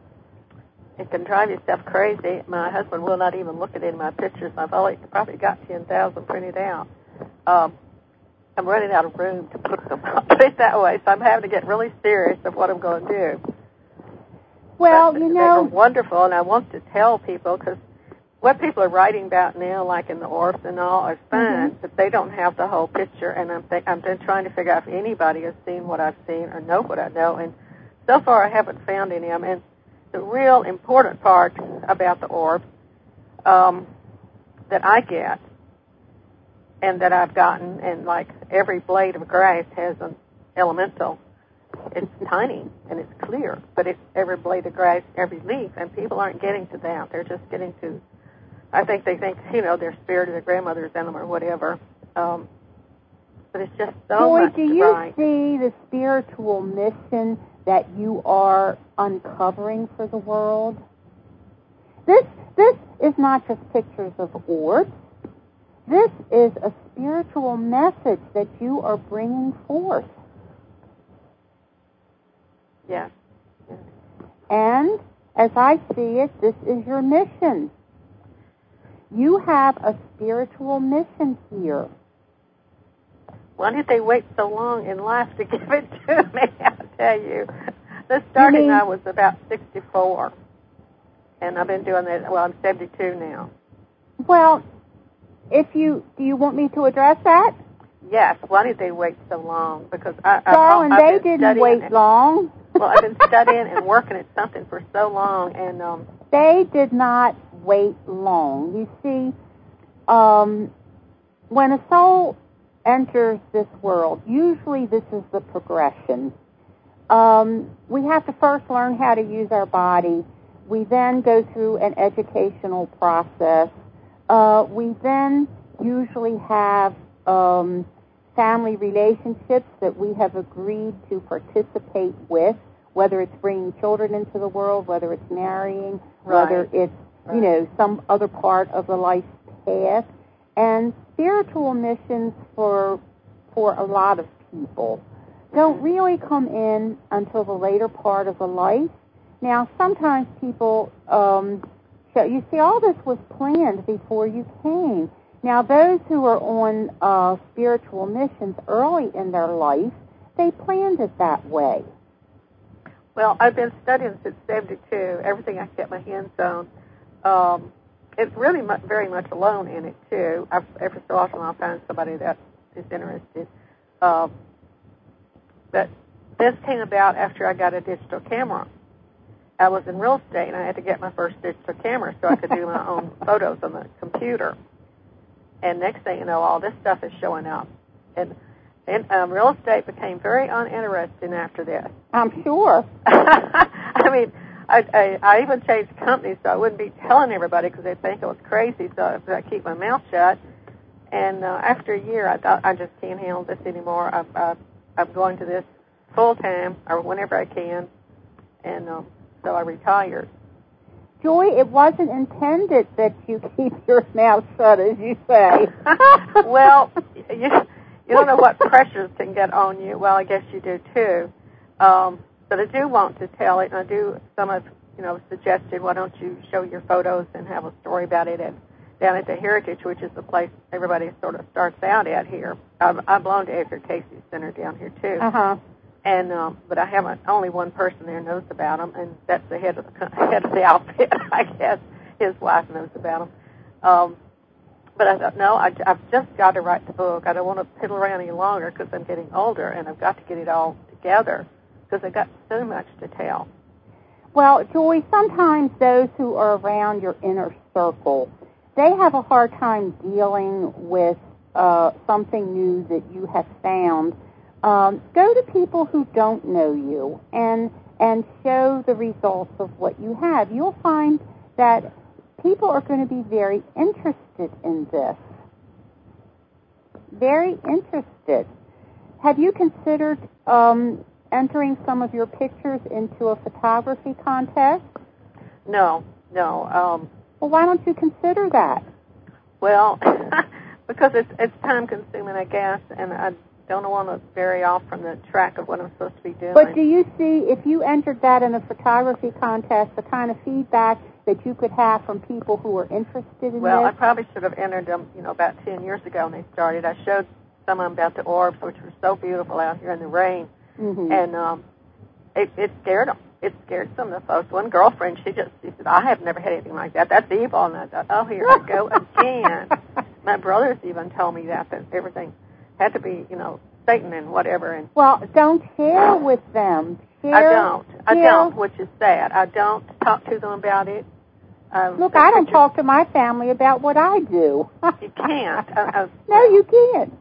it can drive yourself crazy. My husband will not even look at any of my pictures. I've only probably got ten thousand printed out. Um, I'm running out of room to put them up. Put it that way. So I'm having to get really serious of what I'm going to do. Well, but you they know, were wonderful, and I want to tell people, because what people are writing about now, like in the orbs and all, are fun, mm-hmm. but they don't have the whole picture. And I'm think I've been trying to figure out if anybody has seen what I've seen or know what I know. And so far, I haven't found any. I mean, the real important part about the orb um, that I get and that I've gotten, and like every blade of grass has an elemental. It's tiny and it's clear, but it's every blade of grass, every leaf, and people aren't getting to that. They're just getting to I think they think, you know, their spirit of their grandmother's in them or whatever. Um, but it's just so Joy, much do you right. see the spiritual mission that you are uncovering for the world? This this is not just pictures of orbs. This is a spiritual message that you are bringing forth. Yes. yes. And as I see it, this is your mission. You have a spiritual mission here. Why did they wait so long in life to give it to me? I'll tell you. This started mean, when I was about sixty-four. And I've been doing that, well, I'm seventy-two now. Well, if you, do you want me to address that? Yes. Why did they wait so long? Because I, Darling, I, they I've been didn't wait it. long. Well, I've been studying and working at something for so long, and um, they did not wait long. You see, um, when a soul enters this world, usually this is the progression. Um, we have to first learn how to use our body. We then go through an educational process. Uh, we then usually have um, family relationships that we have agreed to participate with, whether it's bringing children into the world, whether it's marrying, right. whether it's, right. you know, some other part of the life path. And spiritual missions for for a lot of people don't really come in until the later part of the life. Now, sometimes people, um, show, you see, all this was planned before you came. Now, those who are on uh, spiritual missions early in their life, they planned it that way. Well, I've been studying since seventy-two, everything I kept my hands on. Um, it's really much, very much alone in it, too. I've, every so often I'll find somebody that is interested. Um, but this came about after I got a digital camera. I was in real estate, and I had to get my first digital camera so I could do my own photos on the computer. And next thing you know, all this stuff is showing up. And, and um, real estate became very uninteresting after this. I'm sure. I mean, I, I, I even changed companies so I wouldn't be telling everybody because they'd think I was crazy, so I keep my mouth shut. And uh, after a year, I thought, I just can't handle this anymore. I, I, I'm going to this full-time or whenever I can. And um, so I retired. Joy, it wasn't intended that you keep your mouth shut, as you say. Well, you, you don't know what pressures can get on you. Well, I guess you do, too. Um, but I do want to tell it, and I do, some have, you know, suggested, why don't you show your photos and have a story about it at, down at the Heritage, which is the place everybody sort of starts out at here. I, I belong to Edgar Casey's Center down here, too. Uh-huh. And um, but I haven't. Only one person there knows about them, and that's the head of the head of the outfit. I guess his wife knows about them. Um, but I thought, no, I, I've just got to write the book. I don't want to piddle around any longer because I'm getting older, and I've got to get it all together because I've got so much to tell. Well, Joy, sometimes those who are around your inner circle, they have a hard time dealing with uh, something new that you have found. Um, go to people who don't know you and and show the results of what you have. You'll find that people are going to be very interested in this. Very interested. Have you considered um, entering some of your pictures into a photography contest? No, no. Um, well, why don't you consider that? Well, because it's it's time consuming, I guess, and I don't want to vary off from the track of what I'm supposed to be doing. But do you see, if you entered that in a photography contest, the kind of feedback that you could have from people who are interested in well, this? Well, I probably should have entered them, you know, about ten years ago when they started. I showed some of them about the orbs, which were so beautiful out here in the rain. Mm-hmm. And um, it, it scared them. It scared some of the folks. One girlfriend, she just she said, I have never had anything like that. That's evil. And I thought, oh, here I go again. My brothers even told me that, that everything had to be, you know, Satan and whatever. And well, don't share with them. Share, I don't. I share. don't, which is sad. I don't talk to them about it. Um, Look, I don't talk to my family about what I do. You can't. I, I, no, well, you can't.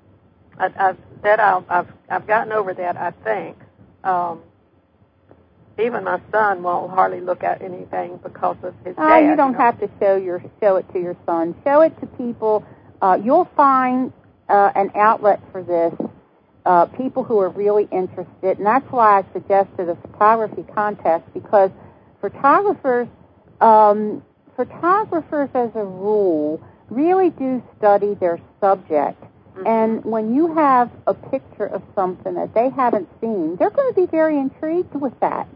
I, I, that I've, I've I've gotten over that, I think. Um, even my son won't hardly look at anything because of his Oh, dad. you don't you know? have to show your show it to your son. Show it to people. Uh, you'll find uh, an outlet for this. Uh, people who are really interested, and that's why I suggested a photography contest, because photographers, um, photographers as a rule, really do study their subject. Mm-hmm. And when you have a picture of something that they haven't seen, they're going to be very intrigued with that.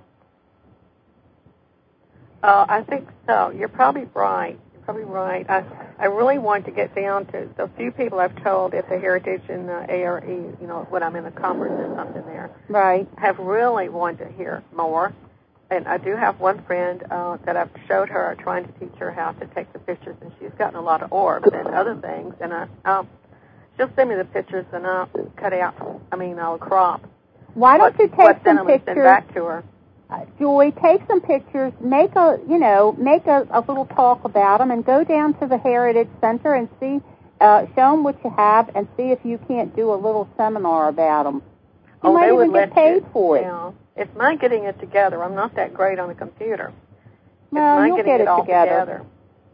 Uh, I think so. You're probably right. You're probably right. I I really want to get down to the few people I've told at the Heritage and the A R E, you know, when I'm in a conference or something there. Right. Have really wanted to hear more. And I do have one friend uh, that I've showed her, trying to teach her how to take the pictures, and she's gotten a lot of orbs and other things. And I, um, she'll send me the pictures, and I'll cut out, I mean, I'll crop. Why don't what, you take what some then pictures? Send back to her. Uh, Joy, take some pictures, make a, you know, make a, a little talk about them, and go down to the Heritage Center and see, uh, show them what you have, and see if you can't do a little seminar about them. You oh, might they even would get let paid you. for it. Yeah. It's my getting it together. I'm not that great on a computer. Well, it's my you'll getting get it, it all together. together.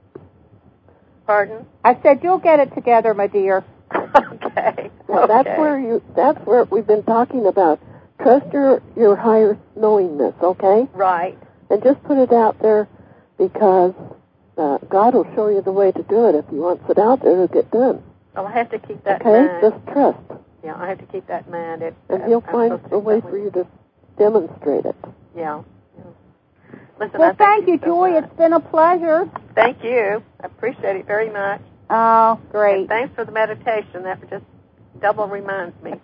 Pardon? I said you'll get it together, my dear. okay. Well, okay. that's where you. That's where we've been talking about. Trust your your higher knowingness, okay? Right. And just put it out there, because uh, God will show you the way to do it. If He wants it out there, it'll get done. Well, I have to keep that okay? in mind. Just trust. Yeah, I have to keep that in mind. It, and uh, He'll I'm find a way for you to demonstrate it. Yeah. yeah. Listen, well, I thank, thank you, so Joy. much. It's been a pleasure. Thank you. I appreciate it very much. Oh, great. And thanks for the meditation. That just double reminds me.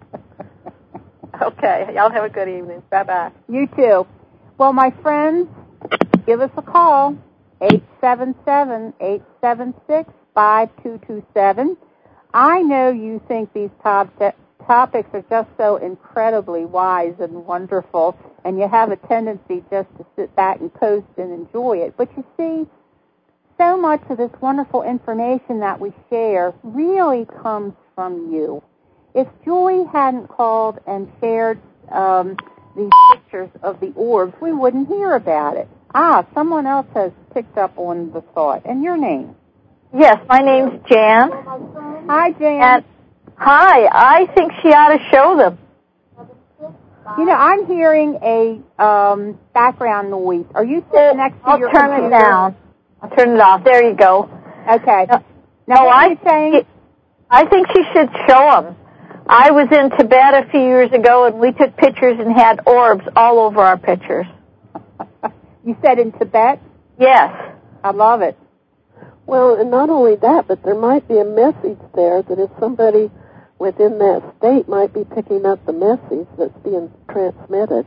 Okay. Y'all have a good evening. Bye-bye. You too. Well, my friends, give us a call, eight seven seven, eight seven six, five two two seven. I know you think these top topics are just so incredibly wise and wonderful, and you have a tendency just to sit back and post and enjoy it. But you see, so much of this wonderful information that we share really comes from you. If Joy hadn't called and shared um, these pictures of the orbs, we wouldn't hear about it. Ah, someone else has picked up on the thought. And your name? Yes, my name's Jan. Hi, Jan. And hi, I think she ought to show them. You know, I'm hearing a um, background noise. Are you sitting next to I'll your turn computer? it down. I'll turn it off. There you go. Okay. No, now, no what I, are you saying? I think she should show them. I was in Tibet a few years ago, and we took pictures and had orbs all over our pictures. You said in Tibet? Yes. I love it. Well, and not only that, but there might be a message there that if somebody within that state might be picking up the message that's being transmitted.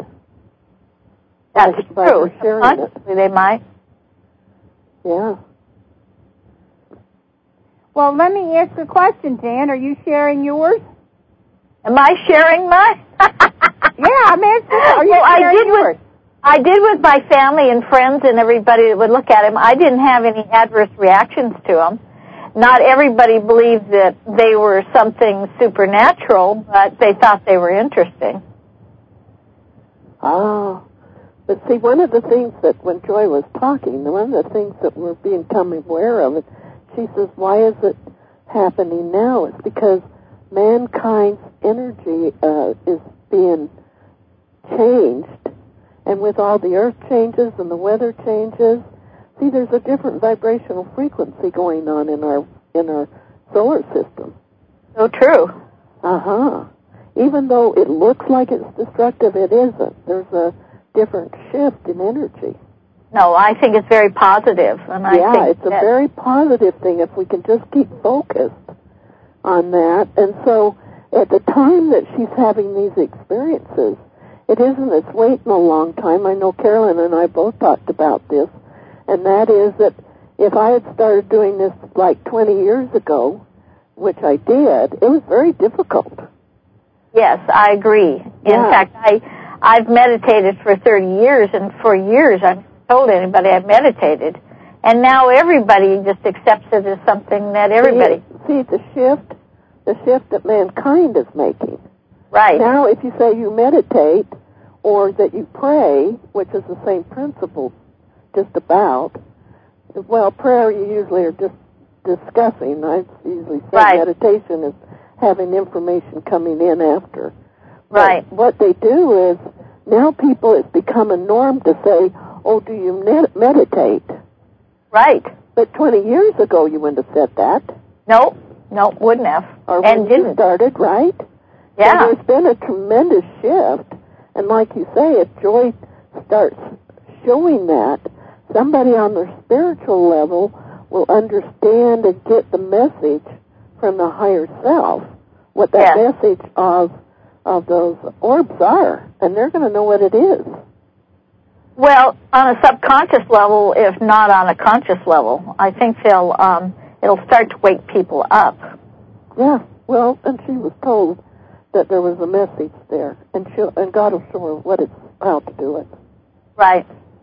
That's by, true. by sharing it. They might. Yeah. Well, let me ask a question, Jan. Are you sharing yours? Am I sharing mine? Yeah, I'm asking. Are you well, sharing I did yours? With, I did with my family and friends and everybody that would look at him. I didn't have any adverse reactions to them. Not everybody believed that they were something supernatural, but they thought they were interesting. Ah. But see, one of the things that when Joy was talking, one of the things that we're becoming aware of, she says, why is it happening now? It's because mankind's energy uh, is being changed. And with all the earth changes and the weather changes, see, there's a different vibrational frequency going on in our in our solar system. So true. Uh-huh. Even though it looks like it's destructive, it isn't. There's a different shift in energy. No, I think it's very positive, and I yeah, think it's a that very positive thing if we can just keep focused on that. And so at the time that she's having these experiences, it isn't it's waiting a long time. I know Carolyn and I both talked about this, and that is that if I had started doing this like twenty years ago, which I did, it was very difficult. Yes, I agree. In Yeah. fact, I, I've meditated for thirty years, and for years I've told anybody I've meditated. And now everybody just accepts it as something that everybody... See, see the shift, the shift that mankind is making. Right. Now, if you say you meditate, or that you pray, which is the same principle, just about. Well, prayer you usually are just discussing. I usually say right. meditation is having information coming in after. But right. what they do is, now people, it's become a norm to say, oh, do you med- meditate? Right. But twenty years ago you wouldn't have said that. Nope. Nope, wouldn't have. Or and when you didn't. started, right? Yeah. So there's been a tremendous shift. And like you say, if Joy starts showing that, somebody on their spiritual level will understand and get the message from the higher self, what that yes. message of of those orbs are, and they're going to know what it is. Well, on a subconscious level, if not on a conscious level, I think they'll um, it'll start to wake people up. Yeah, well, and she was told that there was a message there, and she and God will show her what it's how to do it. Right.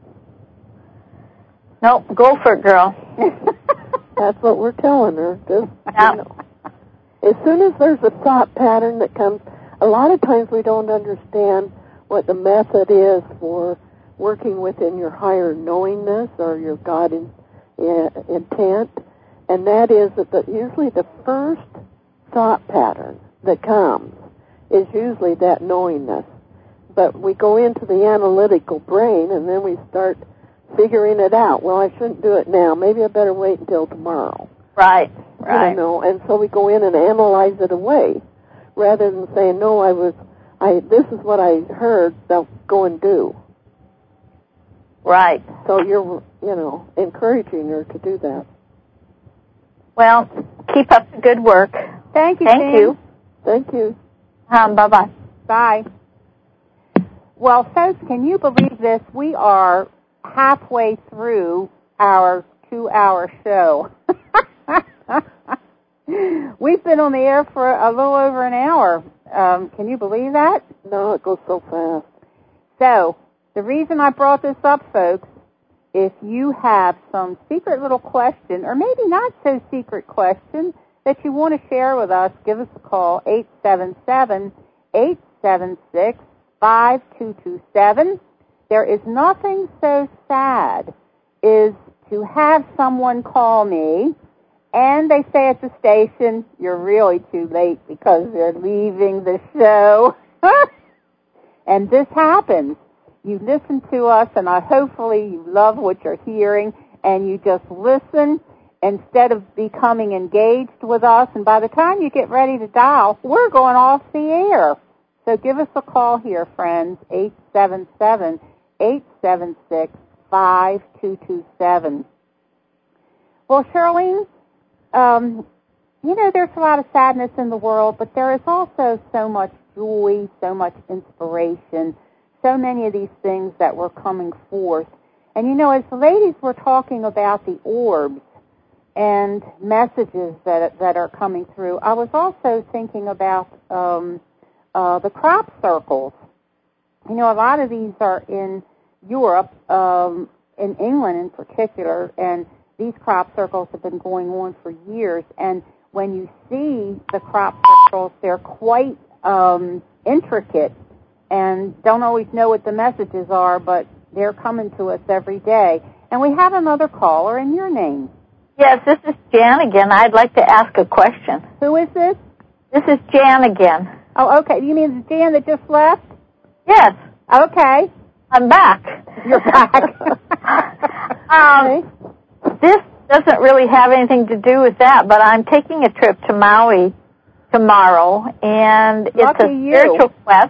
Nope, go for it, girl. That's what we're telling her. Just, yeah. you know, as soon as there's a thought pattern that comes, a lot of times we don't understand what the method is for working within your higher knowingness or your God in, in, intent, and that is that the, usually the first thought pattern that comes is usually that knowingness. But we go into the analytical brain, and then we start figuring it out. Well, I shouldn't do it now. Maybe I better wait until tomorrow. Right, right. You know, and so we go in and analyze it away, rather than saying, no, I was, I this is what I heard, now go and do. Right. So you're, you know, encouraging her to do that. Well, keep up the good work. Thank you, Thank Sam. you. Thank you. Um, bye-bye. Bye. Well, folks, can you believe this? We are halfway through our two-hour show. We've been on the air for a little over an hour. Um, can you believe that? No, it goes so fast. So, the reason I brought this up, folks, if you have some secret little question, or maybe not so secret question, that you want to share with us, give us a call, eight seven seven, eight seven six, five two two seven. There is nothing so sad is to have someone call me and they say at the station, you're really too late because they're leaving the show. And this happens. You listen to us, and I, hopefully you love what you're hearing, and you just listen instead of becoming engaged with us. And by the time you get ready to dial, we're going off the air. So give us a call here, friends, eight seven seven, eight seven six, five two two seven. Well, Charlene, um, you know, there's a lot of sadness in the world, but there is also so much joy, so much inspiration, so many of these things that were coming forth. And, you know, as the ladies were talking about the orbs and messages that that are coming through, I was also thinking about um, uh, the crop circles. You know, a lot of these are in Europe, um, in England in particular, and these crop circles have been going on for years. And when you see the crop circles, they're quite um, intricate and don't always know what the messages are, but they're coming to us every day. And we have another caller in your name. Yes, this is Jan again. I'd like to ask a question. Who is this? This is Jan again. Oh, okay. You mean the Jan that just left? Yes. Okay. I'm back. You're back. um, okay. This doesn't really have anything to do with that, but I'm taking a trip to Maui tomorrow, and it's Lucky a you. spiritual quest.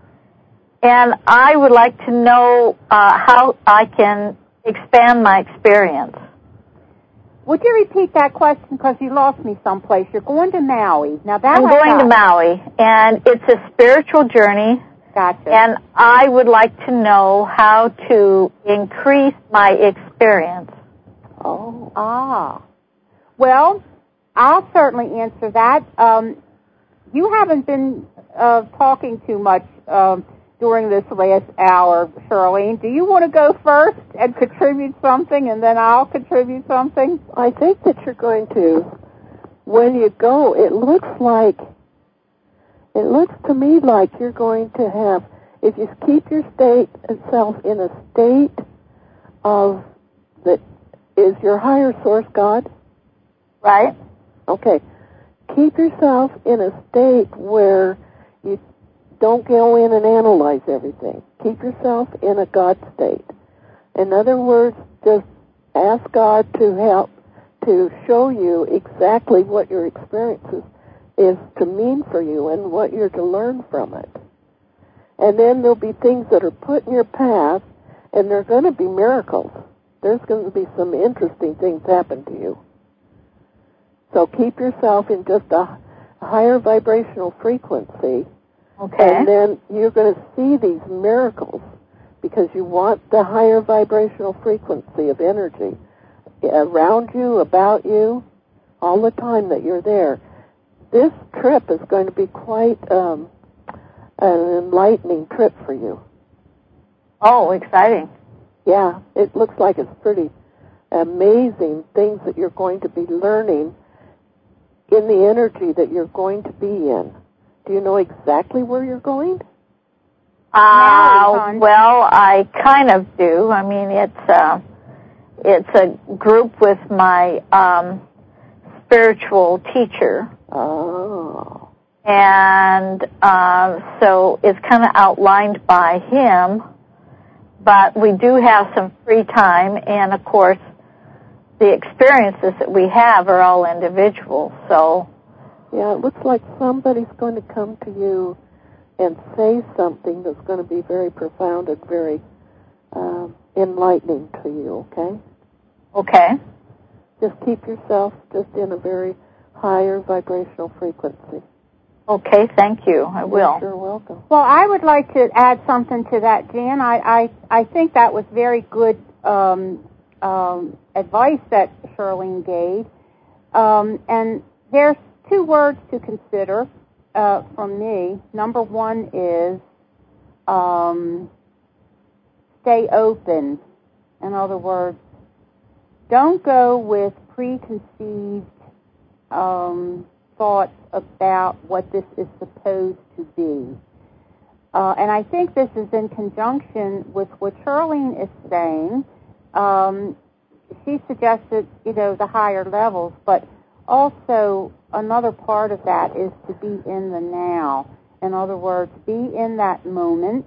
And I would like to know uh, how I can expand my experience. Would you repeat that question because you lost me someplace? You're going to Maui. Now that I'm I going got. to Maui, and it's a spiritual journey. Gotcha. And I would like to know how to increase my experience. Oh. Ah. Well, I'll certainly answer that. Um, you haven't been uh, talking too much um, during this last hour, Charlene. Do you want to go first and contribute something, and then I'll contribute something? I think that you're going to, when you go, it looks like, it looks to me like you're going to have if you keep your state itself in a state of that is your higher source God? Right. Okay. Keep yourself in a state where you don't go in and analyze everything. Keep yourself in a God state. In other words, just ask God to help to show you exactly what your experience is, is to mean for you and what you're to learn from it. And then there'll be things that are put in your path, and they're going to be miracles. There's going to be some interesting things happen to you. So keep yourself in just a higher vibrational frequency. Okay. And then you're going to see these miracles because you want the higher vibrational frequency of energy around you, about you, all the time that you're there. This trip is going to be quite um, an enlightening trip for you. Oh, exciting. Yeah, it looks like it's pretty amazing things that you're going to be learning in the energy that you're going to be in. Do you know exactly where you're going? Uh, well, I kind of do. I mean, it's uh, it's a group with my um, spiritual teacher. Oh. And uh, so it's kind of outlined by him, but we do have some free time, and, of course, the experiences that we have are all individual, so... Yeah, it looks like somebody's going to come to you and say something that's going to be very profound and very uh, enlightening to you, okay? Okay. Just keep yourself just in a very higher vibrational frequency. Okay, thank you. I will. You're welcome. Well, I would like to add something to that, Jan. I, I, I think that was very good um, um, advice that Charlene gave. Um, and there's two words to consider uh, from me. Number one is um, stay open. In other words, don't go with preconceived um, thoughts about what this is supposed to be. Uh, and I think this is in conjunction with what Charlene is saying. Um, she suggested, you know, the higher levels, but also another part of that is to be in the now. In other words, be in that moment.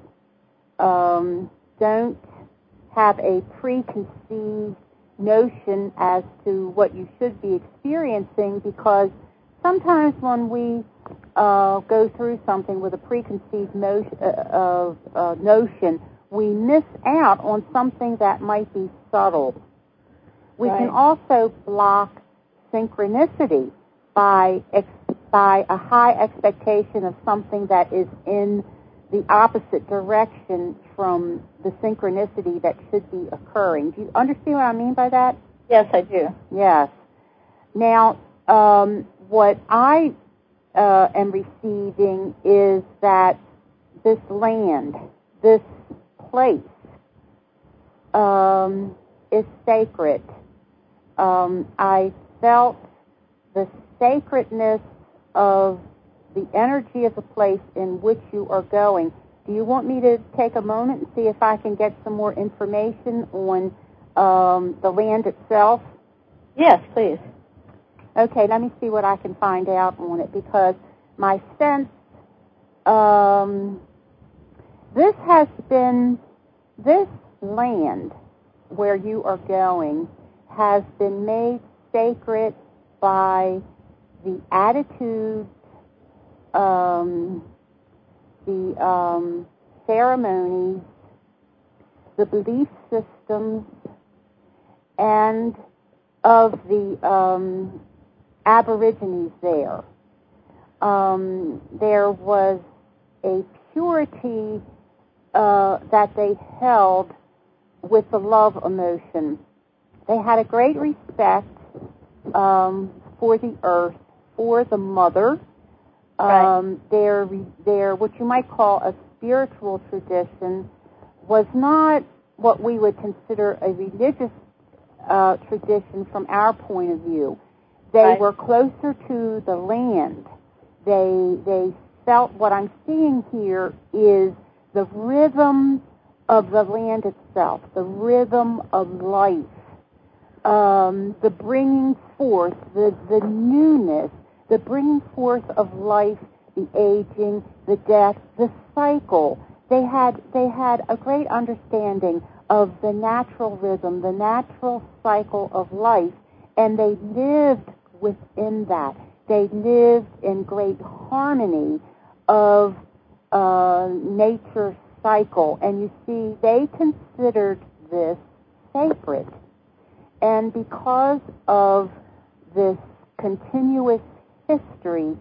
Um, don't have a preconceived notion as to what you should be experiencing, because sometimes when we uh, go through something with a preconceived notion, uh, uh, notion, we miss out on something that might be subtle. We right. can also block synchronicity by ex- by a high expectation of something that is in the opposite direction from the synchronicity that should be occurring. Do you understand what I mean by that? Yes, I do. Yes. Now, um, what I uh, am receiving is that this land, this place, um, is sacred. Um, I felt the sacredness of the energy of the place in which you are going. Do you want me to take a moment and see if I can get some more information on um, the land itself? Yes, please. Okay, let me see what I can find out on it, because my sense, um, this has been, this land where you are going has been made sacred by the attitude, um, the um, ceremonies, the belief systems, and of the um, Aborigines there. Um, there was a purity uh, that they held with the love emotion. They had a great respect um, for the earth, for the mother. Right. Um, their, their, what you might call a spiritual tradition was not what we would consider a religious uh, tradition from our point of view. They right. were closer to the land. They, they felt, what I'm seeing here is the rhythm of the land itself, the rhythm of life, um, the bringing forth, the, the newness, the bringing forth of life, the aging, the death, the cycle. They had they had a great understanding of the natural rhythm, the natural cycle of life, and they lived within that. They lived in great harmony of uh, nature's cycle. And you see, they considered this sacred. And because of this continuous history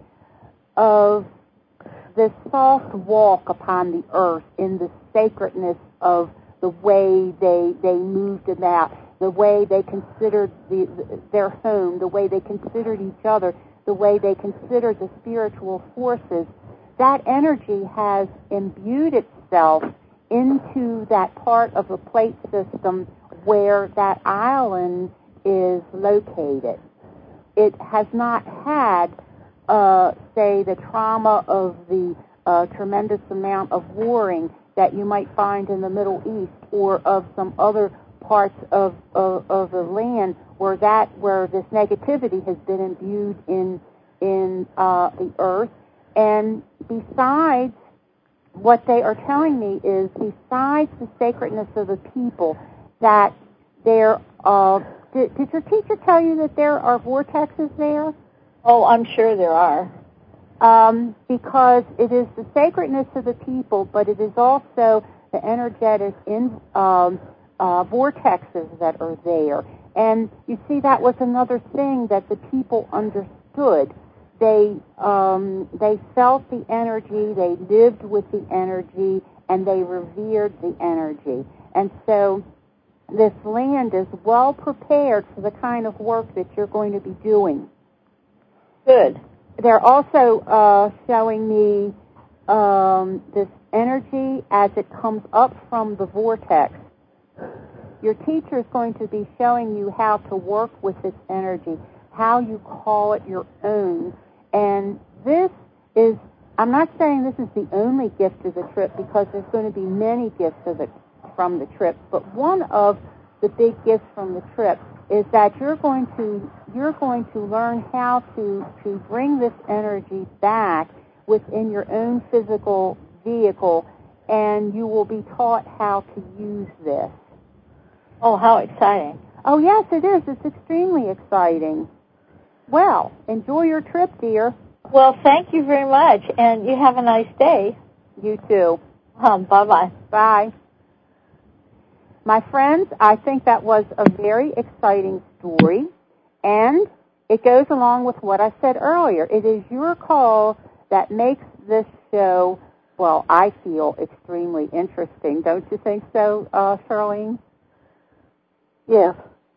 of this soft walk upon the earth in the sacredness of the way they they moved about, the way they considered the, their home, the way they considered each other, the way they considered the spiritual forces, that energy has imbued itself into that part of the plate system where that island is located. It has not had, uh, say, the trauma of the uh, tremendous amount of warring that you might find in the Middle East or of some other parts of, of, of the land where that where this negativity has been imbued in in uh, the earth. And besides, what they are telling me is, besides the sacredness of the people, that there uh, did, did your teacher tell you that there are vortexes there? Oh, I'm sure there are. Um, because it is the sacredness of the people, but it is also the energetic in, um, uh, vortexes that are there. And you see, that was another thing that the people understood. They um, they felt the energy, they lived with the energy, and they revered the energy. And so this land is well prepared for the kind of work that you're going to be doing. Good. They're also uh, showing me um, this energy as it comes up from the vortex. Your teacher is going to be showing you how to work with this energy, how you call it your own. And this is, I'm not saying this is the only gift of the trip, because there's going to be many gifts of it from the trip, but one of the big gifts from the trip is that you're going to you're going to learn how to, to bring this energy back within your own physical vehicle, and you will be taught how to use this. Oh, how exciting. Oh, yes, it is. It's extremely exciting. Well, enjoy your trip, dear. Well, thank you very much, and you have a nice day. You too. Um, bye-bye. Bye. My friends, I think that was a very exciting story, and it goes along with what I said earlier. It is your call that makes this show, well, I feel extremely interesting. Don't you think so, uh, Charlene? Yes.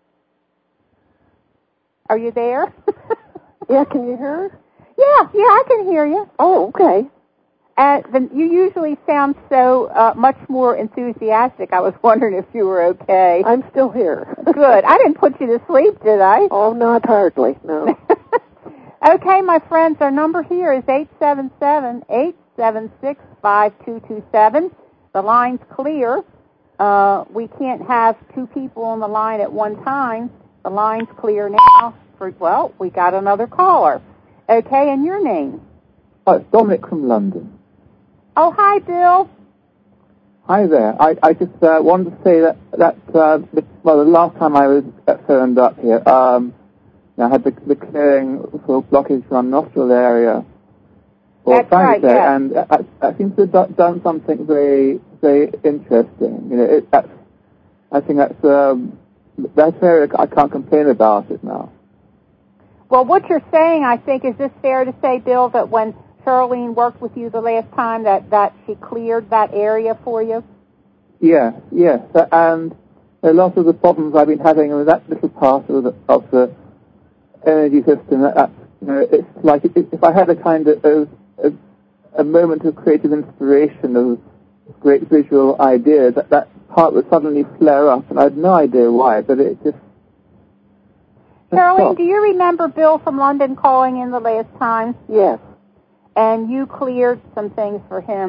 Are you there? Yeah, can you hear her? Yeah, yeah, I can hear you. Oh, okay. Uh, the, you usually sound so uh, much more enthusiastic. I was wondering if you were okay. I'm still here. Good. I didn't put you to sleep, did I? Oh, not hardly, no. Okay, my friends, our number here is eight seven seven, eight seven six, five two two seven. The line's clear. Uh, we can't have two people on the line at one time. The line's clear now. For, well, we got another caller. Okay, and your name? Oh, it's Dominic from London. Oh, hi, Bill. Hi there. I, I just uh, wanted to say that, that uh, the, well, the last time I was phoned up here, um, I had the, the clearing for blockage from nostril area. Or That's right, area, yes. And I, I seem to have done something very, very interesting. You know, it, that's, I think that's, um, that's area I can't complain about it now. Well, what you're saying, I think, is this fair to say, Bill, that when Charlene worked with you the last time, that, that she cleared that area for you? Yeah, yes. And a lot of the problems I've been having with that little part of the, of the energy system, that, that, you know, it's like if, if I had a kind of, of, of a moment of creative inspiration, of great visual ideas, that, that part would suddenly flare up, and I had no idea why, but it just... Charlene, do you remember Bill from London calling in the last time? Yes. And you cleared some things for him.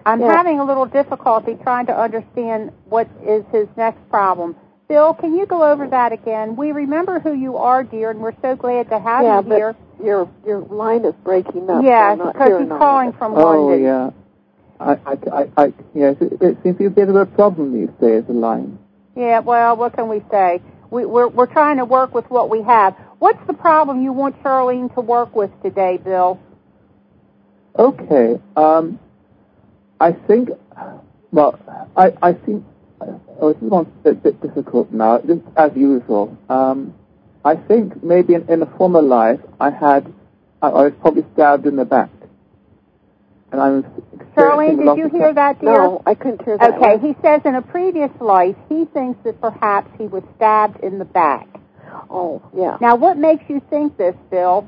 I'm Yeah. having a little difficulty trying to understand what is his next problem. Bill, can you go over that again? We remember who you are, dear, and we're so glad to have yeah, you but here. your your line is breaking up. Yes, so I'm not because hearing he's all calling of it. from Oh, London. yeah. I, I, I, I, yes, it, it seems to be a bit of a problem these days, the line. Yeah, well, what can we say? We, we're, we're trying to work with what we have. What's the problem you want Charlene to work with today, Bill? Okay. Um, I think, well, I, I think, oh, this is one a bit difficult now, just as usual. Um, I think maybe in, in a former life I had, I, I was probably stabbed in the back. And I was Charlene, a lot did you of hear that, dear? No, I couldn't hear that. Okay, he says in a previous life he thinks that perhaps he was stabbed in the back. Oh, yeah. Now, what makes you think this, Bill?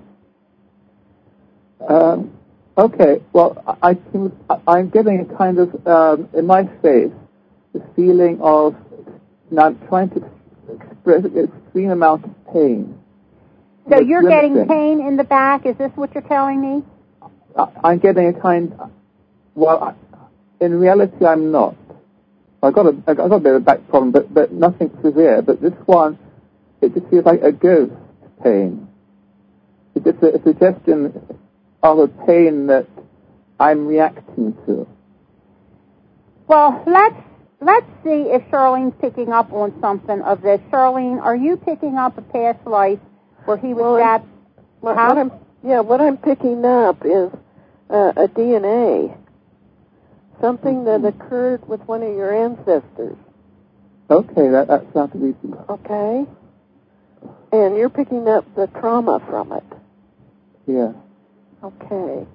Um, okay, well, I, I think I'm getting a kind of, um, in my face, the feeling of, now I'm trying to express an extreme amount of pain. So It's you're limiting. getting pain in the back? Is this what you're telling me? I, I'm getting a kind, well, I, in reality I'm not. I've got a, I've got a bit of a back problem, but, but nothing severe. But this one, it just feels like a ghost pain. It's just a, a suggestion of a pain that I'm reacting to. Well, let's let's see if Charlene's picking up on something of this. Charlene, are you picking up a past life where he was Well, stabbed? What, Huh? what I'm, yeah, what I'm picking up is uh, a D N A, something that occurred with one of your ancestors. Okay, that, that sounds reasonable. Okay? And you're picking up the trauma from it. Yeah. Okay.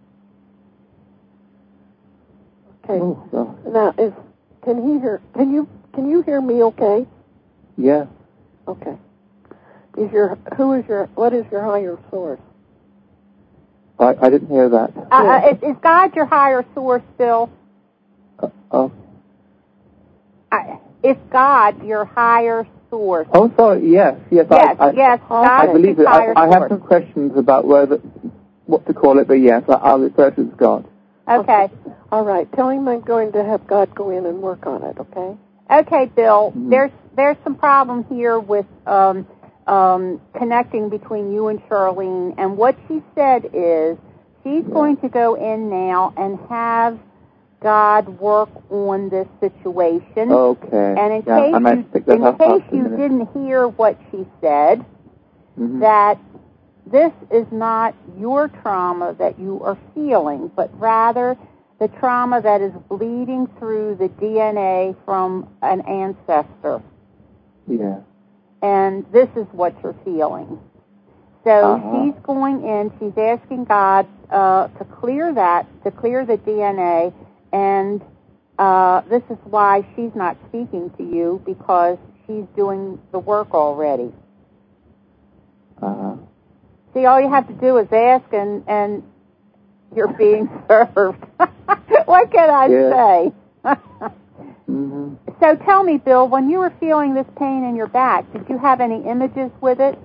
Okay. Oh, well, Now, is can he hear? Can you can you hear me? Okay. yeah. Okay. Is your who is your what is your higher source? I, I didn't hear that. Uh, uh, is, is God your higher source, Bill? Uh, oh. Uh, is God your higher source? Oh, sorry. Yes, yes. Yes, I, I, yes. I God believe is it. I, higher I have source. some questions about whether what to call it, but yes, I, I'll refer to it as God. Okay. All right. Tell him I'm going to have God go in and work on it. Okay. Okay, Bill. Mhm. There's there's some problem here with um, um, connecting between you and Charlene, and what she said is she's Yeah. going to go in now and have God work on this situation. Okay. And in yeah, I might case pick you, that in up case after a you minute. didn't hear what she said, Mhm. that this is not your trauma that you are feeling, but rather the trauma that is bleeding through the D N A from an ancestor. Yeah. And this is what you're feeling. So Uh-huh. she's going in, she's asking God uh, to clear that, to clear the D N A, and uh, this is why she's not speaking to you, because she's doing the work already. Uh-huh. See, all you have to do is ask, and, and you're being served. What can I Yeah. say? Mhm. So tell me, Bill, when you were feeling this pain in your back, did you have any images with it?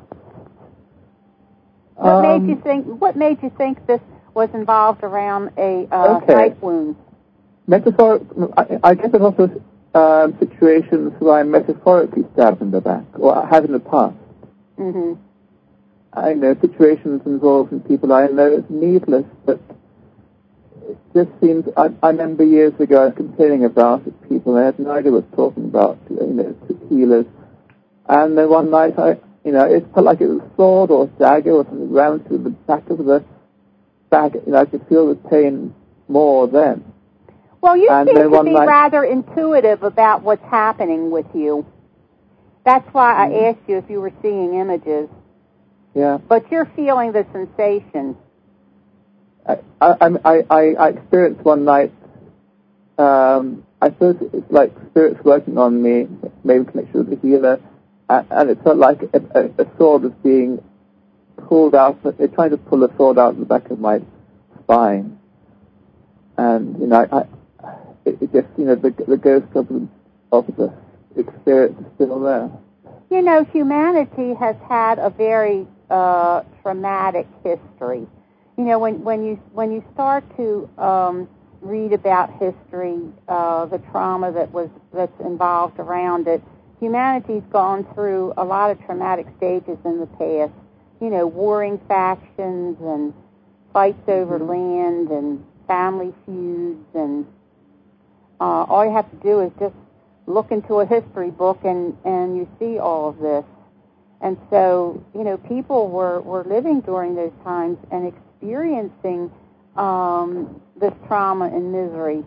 What Um, made you think? What made you think this was involved around a uh, Okay. knife wound? Metaphor. I, I guess there's also um, situations where I'm metaphorically stabbed in the back, or I have in the past. Mm-hmm. I know situations involving people I know it's needless, but it just seems. I, I remember years ago I was complaining about it. People I had no idea what I was talking about. You know, to healers, and then one night I, you know, it felt like it was a sword or a dagger or something round through the back of the back. You know, I could feel the pain more then. Well, you And seem then to one be night- rather intuitive about what's happening with you. That's why I Mhm. asked you if you were seeing images. Yeah. But you're feeling the sensation. I, I, I, I I experienced one night, um, I suppose it's like spirits working on me, maybe in connection with the healer, and, and it felt like a, a, a sword was being pulled out, but they're trying to pull a sword out of the back of my spine. And, you know, I, I it, it just, you know, the, the ghost of the, of the experience is still there. You know, humanity has had a very uh, traumatic history. You know, when when you when you start to um, read about history, uh, the trauma that was that's involved around it, humanity's gone through a lot of traumatic stages in the past. You know, warring factions and fights over land and family feuds, and uh, all you have to do is just look into a history book and, and you see all of this. And so, you know, people were, were living during those times and experiencing um, this trauma and misery.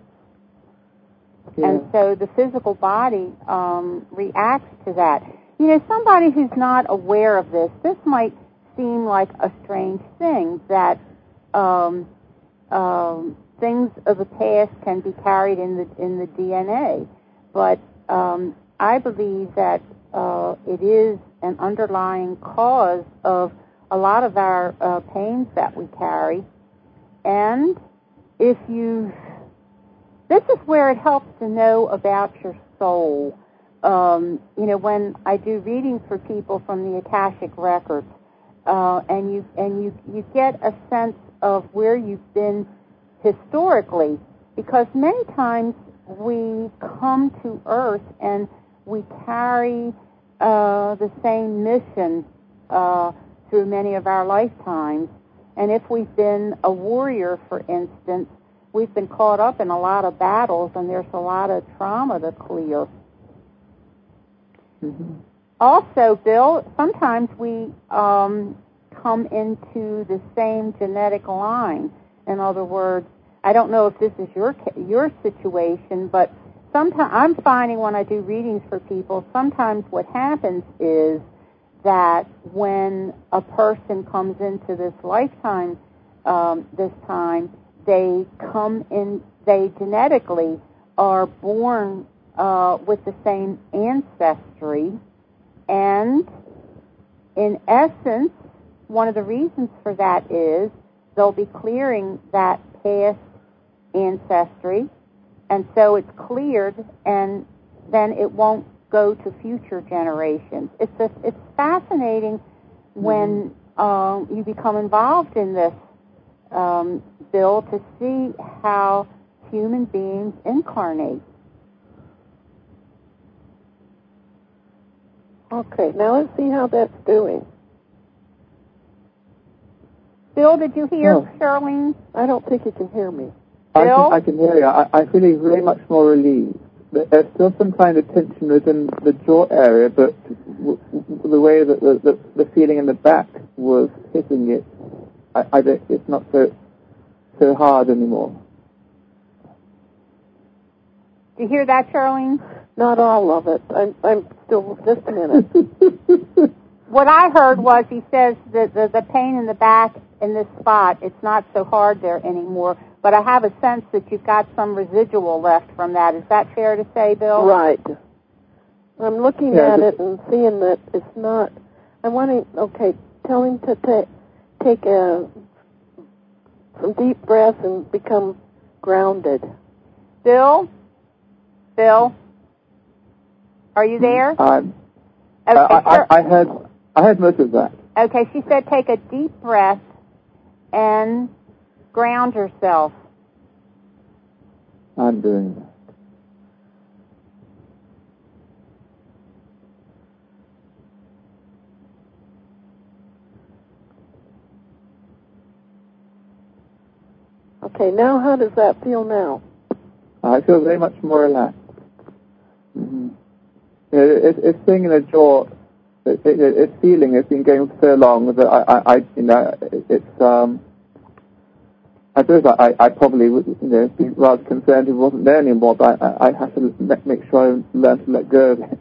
Yeah. And so the physical body um, reacts to that. You know, somebody who's not aware of this, this might seem like a strange thing, that um, um, things of the past can be carried in the in the D N A. But um, I believe that uh, it is an underlying cause of a lot of our uh, pains that we carry. And if you, this is where it helps to know about your soul. Um, you know, when I do readings for people from the Akashic Records, uh, and you and you you get a sense of where you've been historically, because many times we come to Earth and we carry uh, the same mission uh, through many of our lifetimes. And if we've been a warrior, for instance, we've been caught up in a lot of battles, and there's a lot of trauma to clear. Mm-hmm. Also, Bill, sometimes we um, come into the same genetic line. In other words, I don't know if this is your your situation, but sometimes I'm finding when I do readings for people, sometimes what happens is that when a person comes into this lifetime, um, this time, they come in, they genetically are born uh, with the same ancestry, and in essence, one of the reasons for that is they'll be clearing that past ancestry, and so it's cleared, and then it won't go to future generations. It's just, it's fascinating when um, you become involved in this, um, Bill, to see how human beings incarnate. Okay, now let's see how that's doing. Bill, did you hear No. Charlene? I don't think you can hear me. I Bill? can, I can hear you. I, I'm feeling very much more relieved. There's still some kind of tension within the jaw area, but w- w- the way that the, the, the feeling in the back was hitting it, I, I don't, it's not so so hard anymore. Did you hear that, Charlene? Not all of it. I'm, I'm still, just a minute. What I heard was he says that the, the pain in the back in this spot, it's not so hard there anymore, but I have a sense that you've got some residual left from that. Is that fair to say, Bill? Right. I'm looking Yeah, at the, it and seeing that it's not, I want to, okay, tell him to ta- take a, some deep breaths and become grounded. Bill? Bill? Are you there? Um, Okay, I, I, sure. I heard I heard most of that. Okay, she said take a deep breath and ground yourself. I'm doing that. Okay, now how does that feel now? I feel very much more relaxed. Mm-hmm. You know, it, it's thing in the jaw. It, it, it's feeling. It's been going for so long that I, I, I you know, it, it's um. I suppose I, I probably would, you know, be rather concerned if it wasn't there anymore, but I, I have to make sure I learn to let go of it.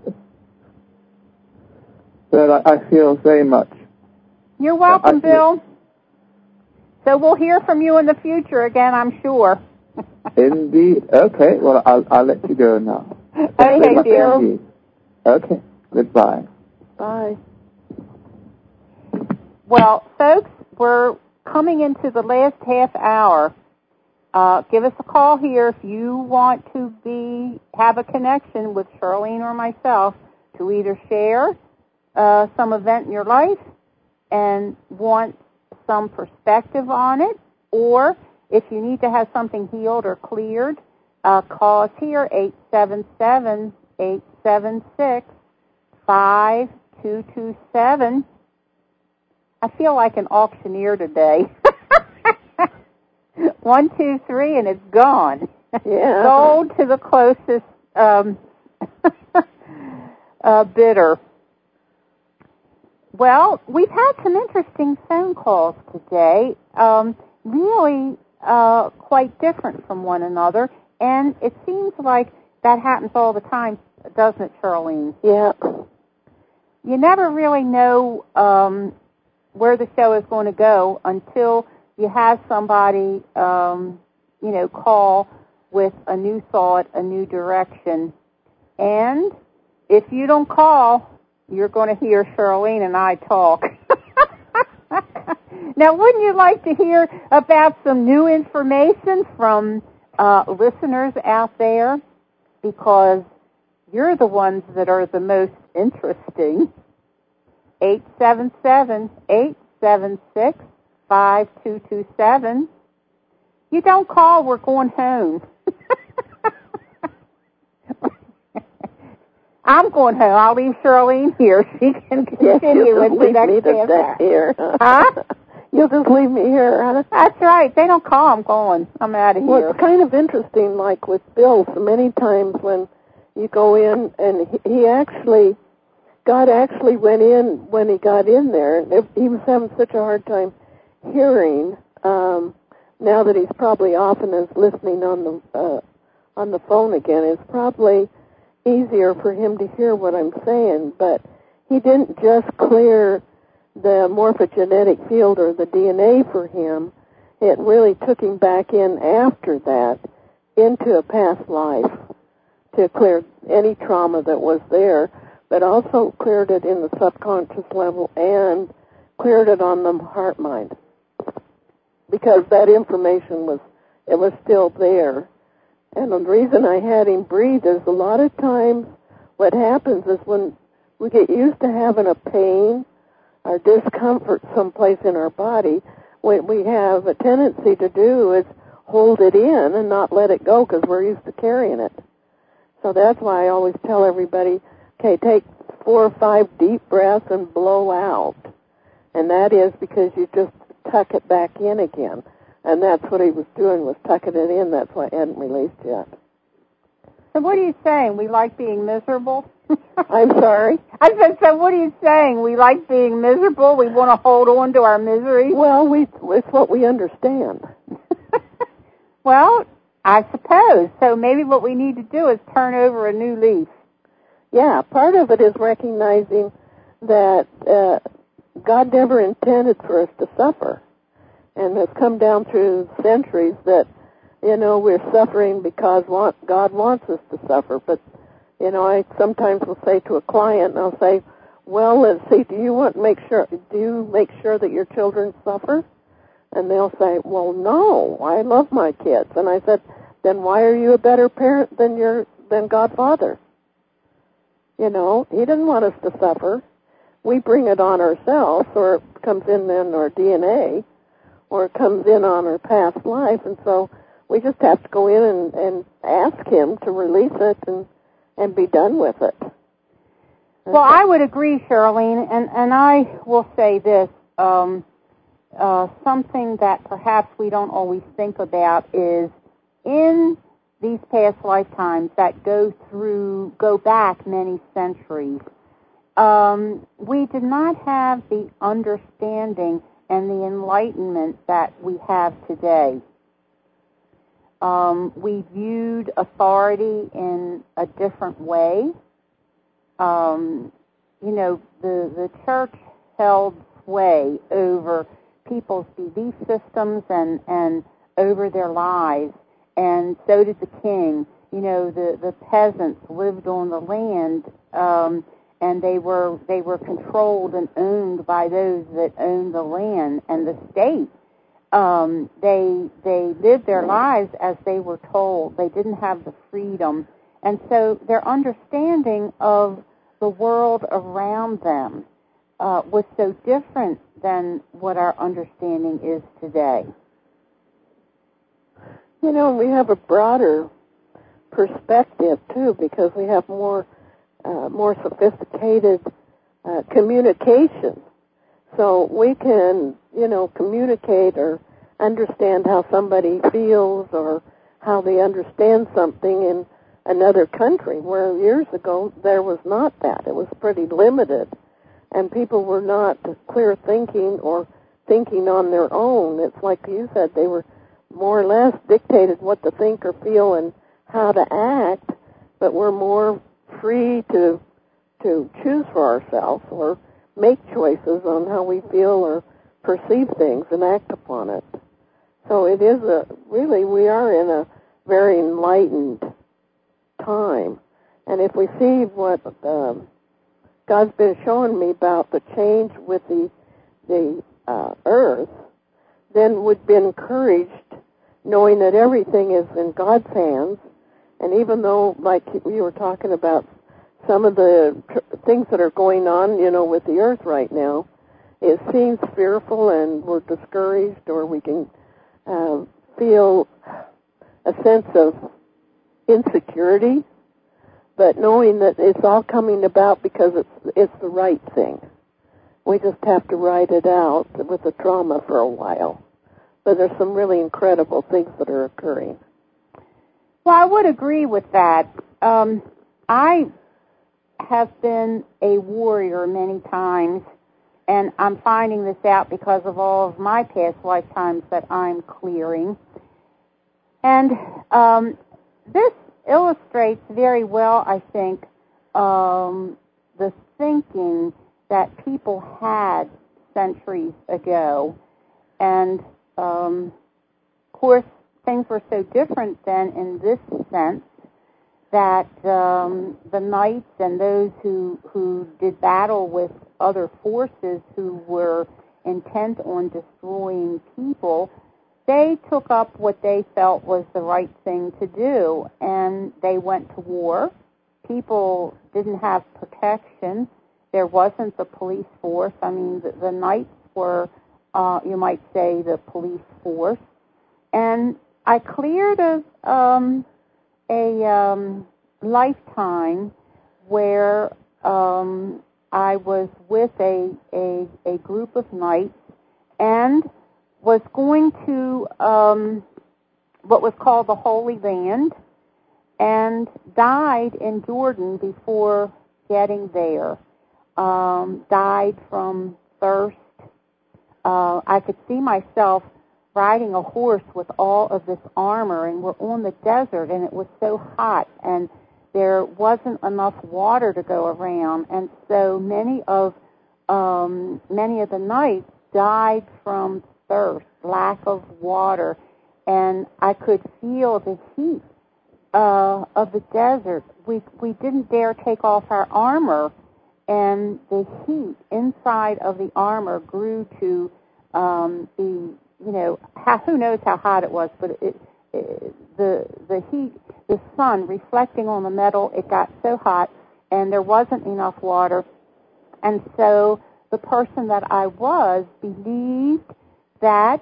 But I, I feel very much. You're welcome, I, Bill. So we'll hear from you in the future again, I'm sure. Indeed. Okay. Well, I'll I'll let you go now. Okay, Bill. Indeed. Okay. Goodbye. Bye. Well, folks, we're coming into the last half hour. Uh, give us a call here if you want to be have a connection with Charlene or myself to either share uh, some event in your life and want some perspective on it, or If you need to have something healed or cleared, uh, call us here, eight seven seven, eight seven six, five two two seven. I feel like an auctioneer today. One, two, three, and it's gone. Yeah. Sold to the closest um, uh, bidder. Well, we've had some interesting phone calls today, um, really uh, quite different from one another, and it seems like that happens all the time, doesn't it, Charlene? Yeah. You never really know um, where the show is going to go until you have somebody, um, you know, call with a new thought, a new direction. And if you don't call, you're going to hear Charlene and I talk. Now, wouldn't you like to hear about some new information from uh, listeners out there? Because you're the ones that are the most interesting. eight seven seven, eight seven six, five two two seven. You don't call, we're going home. I'm going home. I'll leave Charlene here. She can continue yes, with the next half here. Huh? You'll just leave me here, huh? That's right. They don't call. I'm going. I'm out of here. Well, it's kind of interesting, like with Bill, so many times when you go in and he, he actually, God actually went in when he got in there, and he was having such a hard time hearing. Um, now that he's probably off and is listening on the uh, on the phone again, it's probably easier for him to hear what I'm saying. But he didn't just clear the morphogenetic field or the D N A for him. It really took him back in after that into a past life to clear any trauma that was there, but also cleared it in the subconscious level and cleared it on the heart mind, because that information was, it was still there. And the reason I had him breathe is a lot of times what happens is when we get used to having a pain or discomfort someplace in our body, what we have a tendency to do is hold it in and not let it go because we're used to carrying it. So that's why I always tell everybody, okay, take four or five deep breaths and blow out. And that is because you just tuck it back in again. And that's what he was doing, was tucking it in. That's why I hadn't released yet. So what are you saying? We like being miserable? I'm sorry? I said, so what are you saying? We like being miserable? We want to hold on to our misery? Well, we it's what we understand. Well, I suppose. So maybe what we need to do is turn over a new leaf. Yeah, part of it is recognizing that uh, God never intended for us to suffer. And it's come down through centuries that, you know, we're suffering because want, God wants us to suffer. But, you know, I sometimes will say to a client, and I'll say, well, let's see, do you want to make sure, do you make sure that your children suffer? And they'll say, well, no, I love my kids. And I said, then why are you a better parent than your than God Father? You know, He didn't want us to suffer. We bring it on ourselves, or it comes in in our D N A, or it comes in on our past life, and so we just have to go in and, and ask Him to release it and, and be done with it. Well, I would agree, Charlene, and, and I will say this. Um, uh, something that perhaps we don't always think about is in these past lifetimes that go through, go back many centuries, um, we did not have the understanding and the enlightenment that we have today. Um, we viewed authority in a different way. Um, you know, the, the church held sway over people's belief systems and, and over their lives, and so did the king. You know, the, the peasants lived on the land, um, and they were they were controlled and owned by those that owned the land and the state. Um, they they lived their lives as they were told. They didn't have the freedom, and so their understanding of the world around them uh, was so different than what our understanding is today. You know, we have a broader perspective, too, because we have more uh, more sophisticated uh, communication. So we can, you know, communicate or understand how somebody feels or how they understand something in another country, where years ago there was not that. It was pretty limited, and people were not clear thinking or thinking on their own. It's like you said, they were more or less dictated what to think or feel and how to act, but we're more free to to choose for ourselves or make choices on how we feel or perceive things and act upon it. So it is a, really, we are in a very enlightened time. And if we see what um, God's been showing me about the change with the, the uh, earth, then we'd be encouraged knowing that everything is in God's hands. And even though, like you were talking about, some of the tr- things that are going on, you know, with the earth right now, it seems fearful and we're discouraged, or we can uh, feel a sense of insecurity, but knowing that it's all coming about because it's it's the right thing. We just have to ride it out with the trauma for a while. But there's some really incredible things that are occurring. Well, I would agree with that. Um, I have been a warrior many times, and I'm finding this out because of all of my past lifetimes that I'm clearing. And um, this illustrates very well, I think, um, the thinking that people had centuries ago. And, um, of course, things were so different then in this sense that um, the knights and those who, who did battle with other forces who were intent on destroying people, they took up what they felt was the right thing to do, and they went to war. People didn't have protection. There wasn't the police force. I mean, the, the knights were, uh, you might say, the police force. And I cleared a, um, a um, lifetime where um, I was with a, a, a group of knights and was going to um, what was called the Holy Land, and died in Jordan before getting there. Um, died from thirst. Uh, I could see myself riding a horse with all of this armor, and we're on the desert, and it was so hot, and there wasn't enough water to go around, and so many of um, many of the knights died from thirst, lack of water, and I could feel the heat uh, of the desert. We we didn't dare take off our armor, and the heat inside of the armor grew to um, the you know how, who knows how hot it was, but it, it, the the heat, the sun reflecting on the metal, it got so hot, and there wasn't enough water, and so the person that I was believed that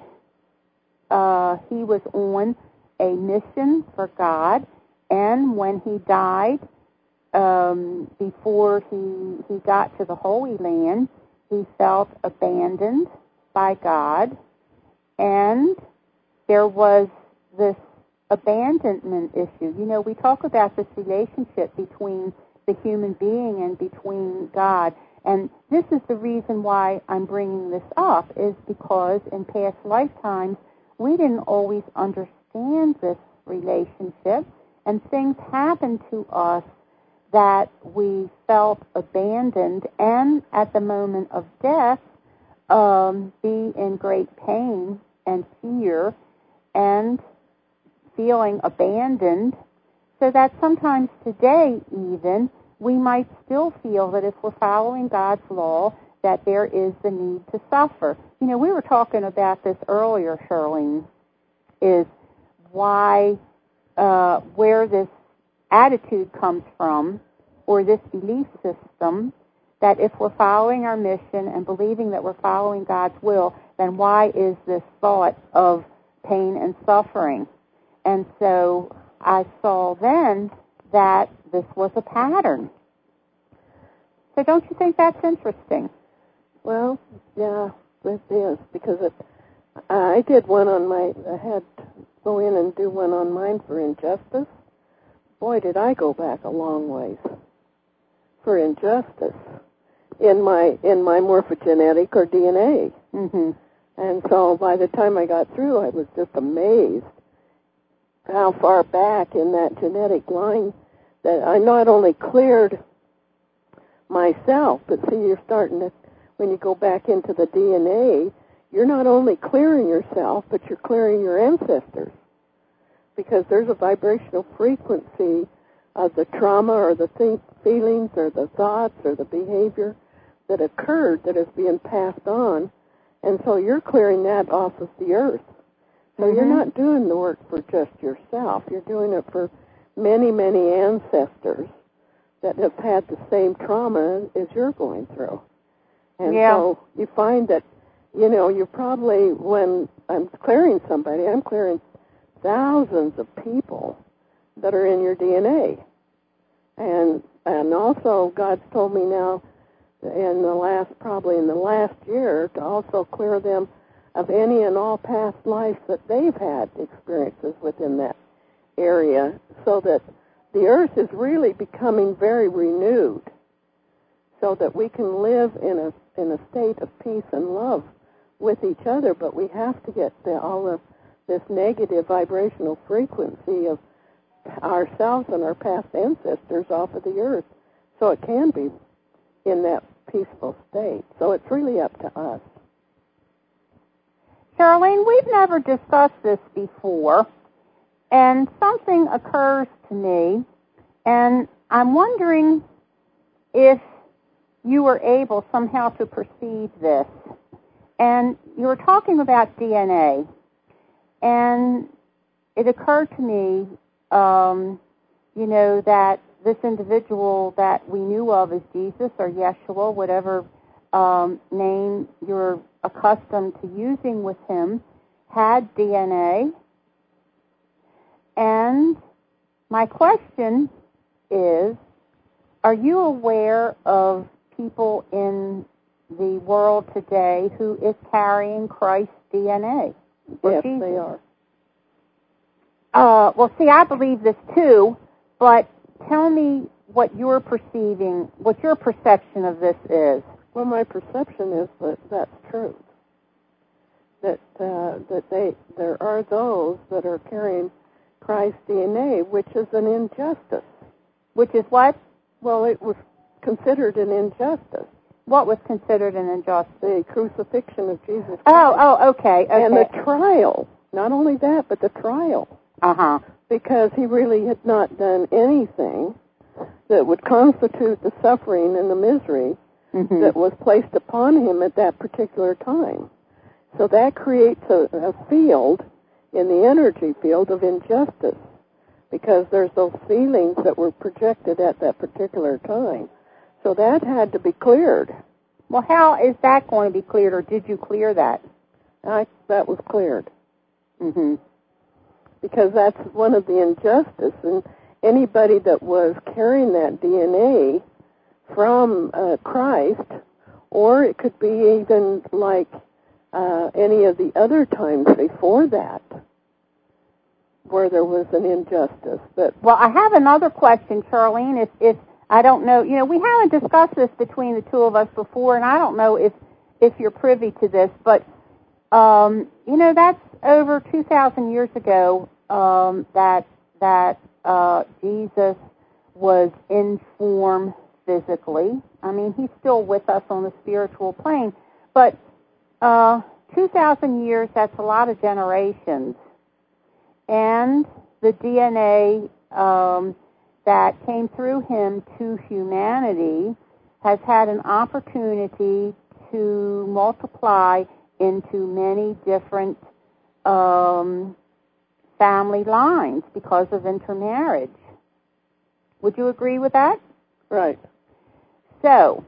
uh, he was on a mission for God, and when he died, um, before he he got to the Holy Land, he felt abandoned by God, and there was this abandonment issue. You know, we talk about this relationship between the human being and between God. And this is the reason why I'm bringing this up, is because in past lifetimes, we didn't always understand this relationship, and things happened to us that we felt abandoned, and at the moment of death, um, be in great pain and fear and feeling abandoned, so that sometimes today even, we might still feel that if we're following God's law, that there is the need to suffer. You know, we were talking about this earlier, Charlene, is why, uh, where this attitude comes from, or this belief system, that if we're following our mission and believing that we're following God's will, then why is this thought of pain and suffering? And so I saw then that this was a pattern. So don't you think that's interesting? Well, yeah, it is, because it, I did one on my, I had to go in and do one on mine for injustice. Boy, did I go back a long ways for injustice in my in my morphogenetic or D N A. Mm-hmm. And so by the time I got through, I was just amazed how far back in that genetic line that I not only cleared myself, but see, you're starting to, when you go back into the D N A, you're not only clearing yourself, but you're clearing your ancestors. Because there's a vibrational frequency of the trauma or the think, feelings or the thoughts or the behavior that occurred that is being passed on. And so you're clearing that off of the earth. So mm-hmm. you're not doing the work for just yourself. You're doing it for many, many ancestors that have had the same trauma as you're going through. And yeah. so you find that, you know, you're probably, when I'm clearing somebody, I'm clearing thousands of people that are in your D N A. And and also God's told me now in the last, probably in the last year, to also clear them of any and all past lives that they've had experiences within that area, so that the earth is really becoming very renewed, so that we can live in a in a state of peace and love with each other. But we have to get the, all the this negative vibrational frequency of ourselves and our past ancestors off of the earth, so it can be in that peaceful state. So it's really up to us. Charlene, we've never discussed this before, and something occurs to me, and I'm wondering if you were able somehow to perceive this. And you were talking about D N A, and it occurred to me, um, you know, that this individual that we knew of as Jesus or Yeshua, whatever um, name you're accustomed to using with him, had D N A. And my question is, are you aware of people in the world today who is carrying Christ's D N A? Yes, Jesus? They are. Uh, well, see, I believe this too, but tell me what you're perceiving, what your perception of this is. Well, my perception is that that's true. That uh, that they there are those that are carrying Christ's D N A, which is an injustice. Which is what? Well, it was considered an injustice. What was considered an injustice? The crucifixion of Jesus Christ. Oh, oh, okay, okay. And the trial. Not only that, but the trial. Uh-huh. Because he really had not done anything that would constitute the suffering and the misery mm-hmm. that was placed upon him at that particular time. So that creates a, a field in the energy field of injustice, because there's those feelings that were projected at that particular time. So that had to be cleared. Well, how is that going to be cleared, or did you clear that? I, that was cleared. Mm-hmm. Because that's one of the injustice, and anybody that was carrying that D N A from uh, Christ, or it could be even like uh, any of the other times before that, where there was an injustice. But well, I have another question, Charlene. If, if I don't know, you know, we haven't discussed this between the two of us before, and I don't know if if you're privy to this, but um, you know, that's over two thousand years ago um, that that uh, Jesus was in form physically. I mean, he's still with us on the spiritual plane, but uh, two thousand years, that's a lot of generations. And the D N A um, that came through him to humanity has had an opportunity to multiply into many different um, family lines because of intermarriage. Would you agree with that? Right. So,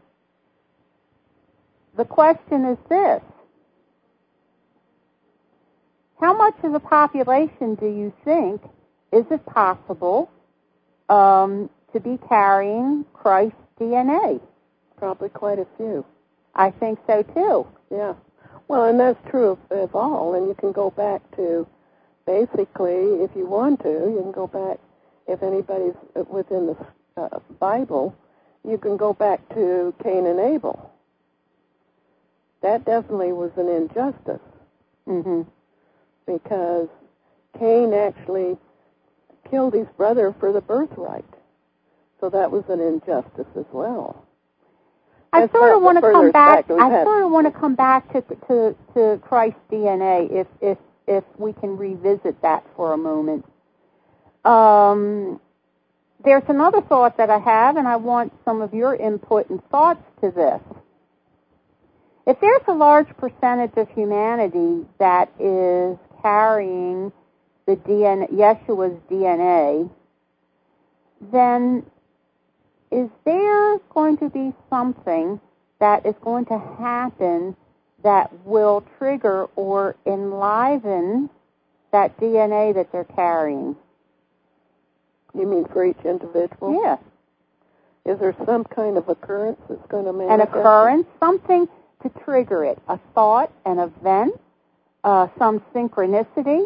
the question is this. how much of the population do you think is it possible um, to be carrying Christ's D N A? Probably quite a few. I think so, too. Yeah. Well, and that's true of, of all, and you can go back to, basically, if you want to, you can go back, if anybody's within the uh, Bible, you can go back to Cain and Abel. That definitely was an injustice. Mm-hmm. Because Cain actually killed his brother for the birthright. So that was an injustice as well. I That's sort of want to come back. I had. sort of want to come back to to to Christ's D N A, if if if we can revisit that for a moment. Um, there's another thought that I have, and I want some of your input and thoughts to this. If there's a large percentage of humanity that is carrying the D N A, Yeshua's D N A, then is there going to be something that is going to happen that will trigger or enliven that D N A that they're carrying? You mean for each individual? Yes. Is there some kind of occurrence that's going to manifest? An occurrence, something to trigger it, a thought, an event, uh, some synchronicity,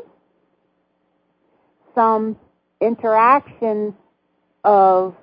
some interaction of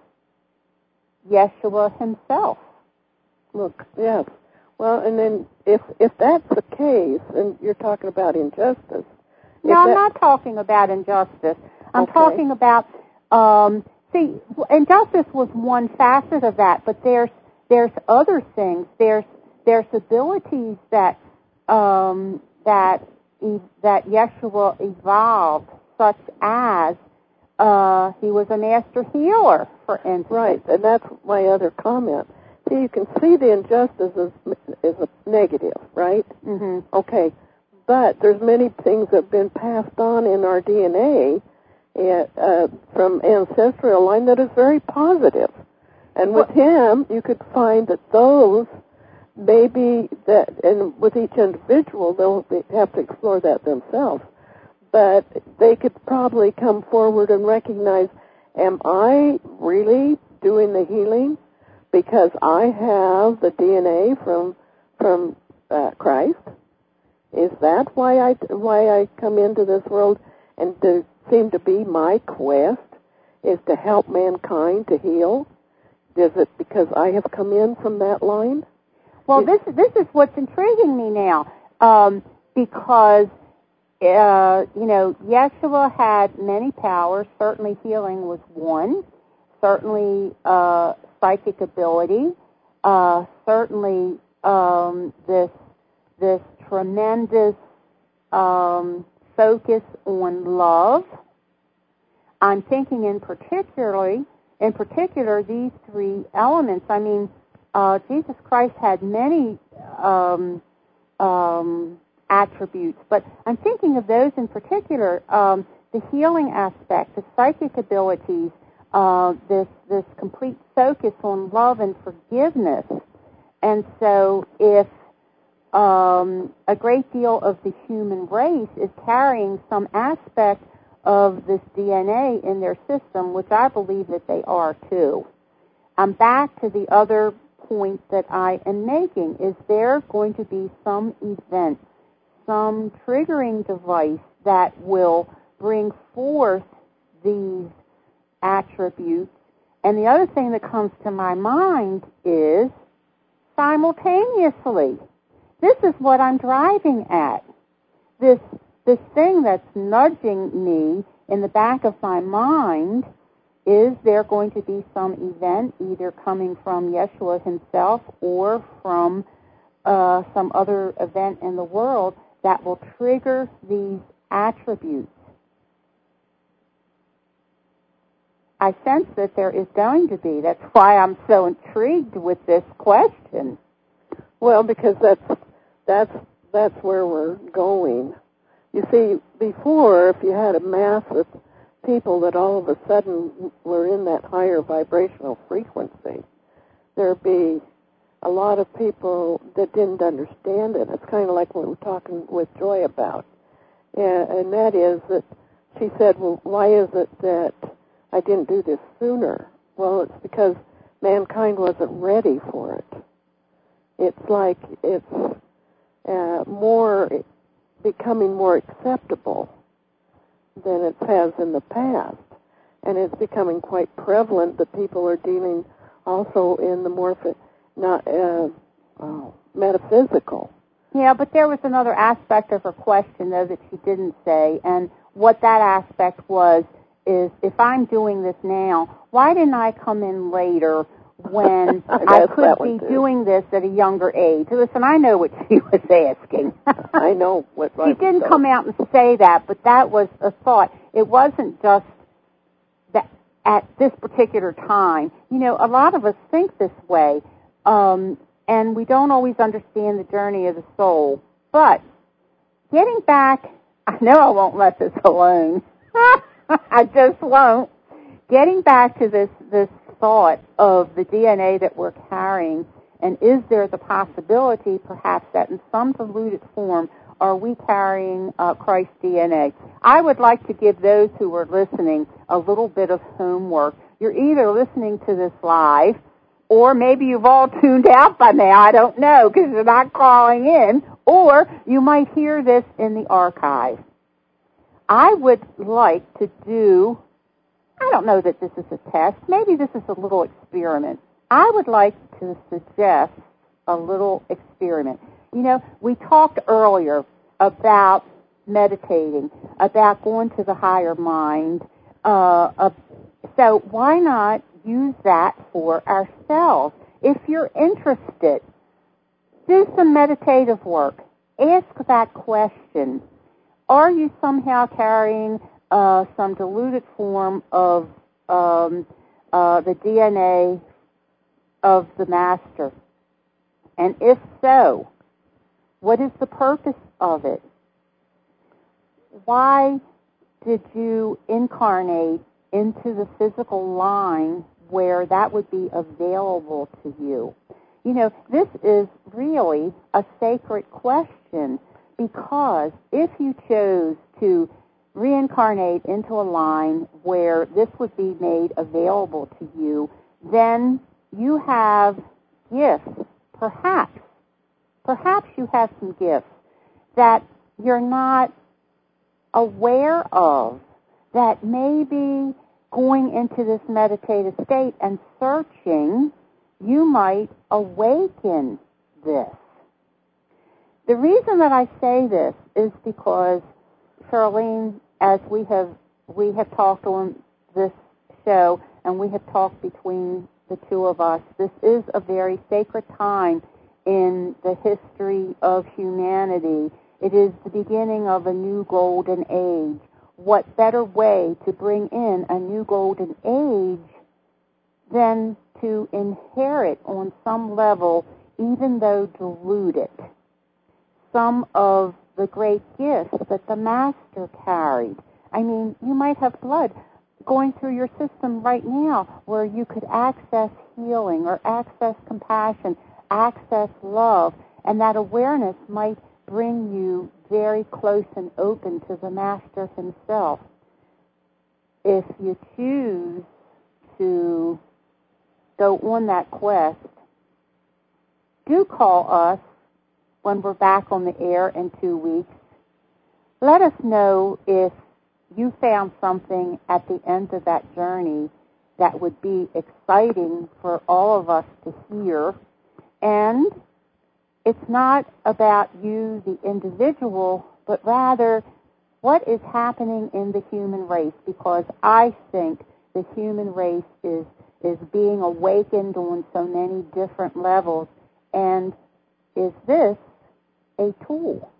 Yeshua himself. Look, yes. Well, and then if if that's the case, and you're talking about injustice. No, I'm not talking about injustice. I'm okay. talking about, um, see, injustice was one facet of that, but there's there's other things. There's there's abilities that um, that that Yeshua evolved, such as uh, he was a master healer, for instance. Right, and that's my other comment. See, you can see the injustice as, as a negative, right? Mm-hmm. Okay, but there's many things that have been passed on in our D N A uh, from ancestral line that is very positive. And with him, you could find that those maybe that, and with each individual, they'll have to explore that themselves. But they could probably come forward and recognize, am I really doing the healing because I have the D N A from from uh, Christ? Is that why I why I come into this world, and to seem to be my quest is to help mankind to heal? Is it because I have come in from that line? Well, this this is what's intriguing me now, um, because uh, you know Yeshua had many powers. Certainly, healing was one. Certainly, uh, psychic ability. Uh, certainly, um, this this tremendous um, focus on love. I'm thinking in particularly, in particular, these three elements. I mean, uh, Jesus Christ had many um, um, attributes, but I'm thinking of those in particular: um, the healing aspect, the psychic abilities, uh, this this complete focus on love and forgiveness. And so, if um, a great deal of the human race is carrying some aspect of this D N A in their system, which I believe that they are too. I'm back to the other point that I am making. Is there going to be some event, some triggering device that will bring forth these attributes? And the other thing that comes to my mind is simultaneously. This is what I'm driving at. This This thing that's nudging me in the back of my mind, is there going to be some event either coming from Yeshua himself or from uh, some other event in the world that will trigger these attributes? I sense that there is going to be. That's why I'm so intrigued with this question. Well, because that's that's that's where we're going. You see, before, if you had a mass of people that all of a sudden were in that higher vibrational frequency, there'd be a lot of people that didn't understand it. It's kind of like what we were talking with Joy about. and, and that is that she said, well, why is it that I didn't do this sooner? Well, it's because mankind wasn't ready for it. It's like it's uh, more becoming more acceptable than it has in the past. And it's becoming quite prevalent that people are dealing also in the more not uh, oh, metaphysical. Yeah, but there was another aspect of her question, though, that she didn't say, and what that aspect was is, if I'm doing this now, why didn't I come in later when I could be doing this at a younger age? Listen, I know what she was asking. I know what She didn't come out and say that, but that was a thought. It wasn't just that at this particular time. You know, a lot of us think this way, um, and we don't always understand the journey of the soul. But getting back, I know I won't let this alone. I just won't. Getting back to this, this thought of the D N A that we're carrying, and is there the possibility, perhaps, that in some diluted form, are we carrying uh, Christ's D N A? I would like to give those who are listening a little bit of homework. You're either listening to this live, or maybe you've all tuned out by now, I don't know, because you're not calling in, or you might hear this in the archive. I would like to do, I don't know that this is a test, maybe this is a little experiment. I would like to suggest a little experiment. You know, we talked earlier about meditating, about going to the higher mind. Uh, uh, so why not use that for ourselves? If you're interested, do some meditative work. Ask that question. Are you somehow carrying uh, some diluted form of um, uh, the D N A of the Master? And if so, what is the purpose of it? Why did you incarnate into the physical line where that would be available to you? You know, this is really a sacred question, because if you chose to reincarnate into a line where this would be made available to you, then you have gifts, perhaps. Perhaps you have some gifts that you're not aware of, that maybe going into this meditative state and searching, you might awaken this. The reason that I say this is because, Charlene, as we have we have talked on this show, and we have talked between the two of us, this is a very sacred time in the history of humanity. It is the beginning of a new golden age. What better way to bring in a new golden age than to inherit on some level, even though diluted, some of the great gifts that the Master carried. I mean, you might have blood going through your system right now where you could access healing or access compassion, access love, and that awareness might bring you very close and open to the Master himself. If you choose to go on that quest, do call us when we're back on the air in two weeks. Let us know if you found something at the end of that journey that would be exciting for all of us to hear. And it's not about you, the individual, but rather what is happening in the human race, because I think the human race is, is being awakened on so many different levels. And is this a tool?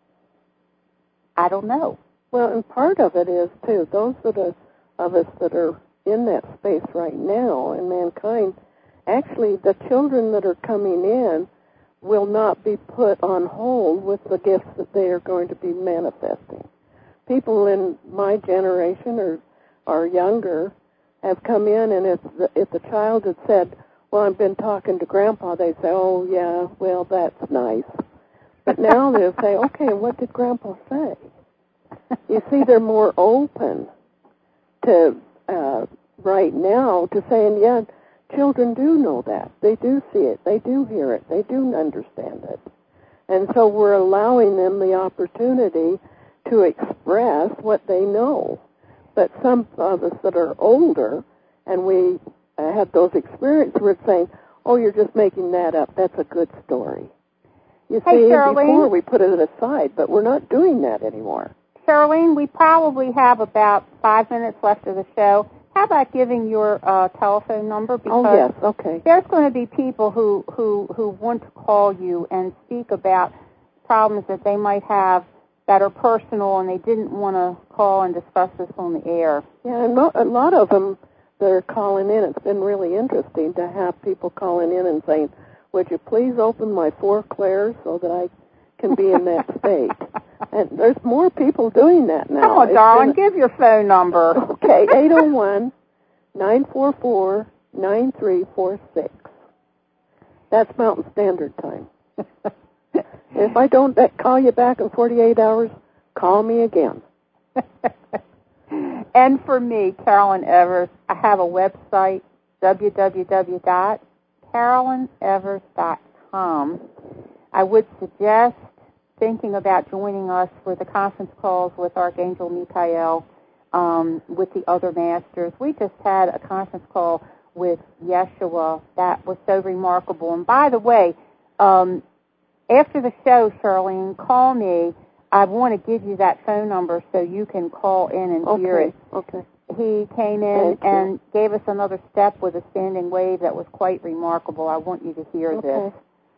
I don't know. Well, and part of it is, too, those that are, of us that are in that space right now in mankind, actually the children that are coming in will not be put on hold with the gifts that they are going to be manifesting. People in my generation or, or younger have come in, and if the, if the child had said, well, I've been talking to Grandpa, they'd say, oh, yeah, well, that's nice. But now they'll say, okay, what did Grandpa say? You see, they're more open to uh, right now to saying, yeah, children do know that. They do see it. They do hear it. They do understand it. And so we're allowing them the opportunity to express what they know. But some of us that are older, and we uh, have those experiences, we're saying, oh, you're just making that up. That's a good story. You hey, see, Charlene, before we put it aside, but we're not doing that anymore. Charlene, we probably have about five minutes left of the show. How about giving your uh, telephone number? Because oh, yes, okay. There's going to be people who, who, who want to call you and speak about problems that they might have that are personal, and they didn't want to call and discuss this on the air. Yeah, and a lot of them that are calling in, it's been really interesting to have people calling in and saying, would you please open my four clairs so that I can be in that state? And there's more people doing that now. Come on, darling, been... give your phone number. Okay, eight oh one, nine four four, nine three four six. That's Mountain Standard Time. If I don't call you back in forty-eight hours, call me again. And for me, Carolyn Evers, I have a website, w w w dot carolyn evers dot com. I would suggest thinking about joining us for the conference calls with Archangel Michael, um, with the other masters. We just had a conference call with Yeshua that was so remarkable. And by the way, um, after the show, Charlene, call me. I want to give you that phone number so you can call in and okay. hear it. Okay. He came in Thank and you. gave us another step with a standing wave that was quite remarkable. I want you to hear okay. this.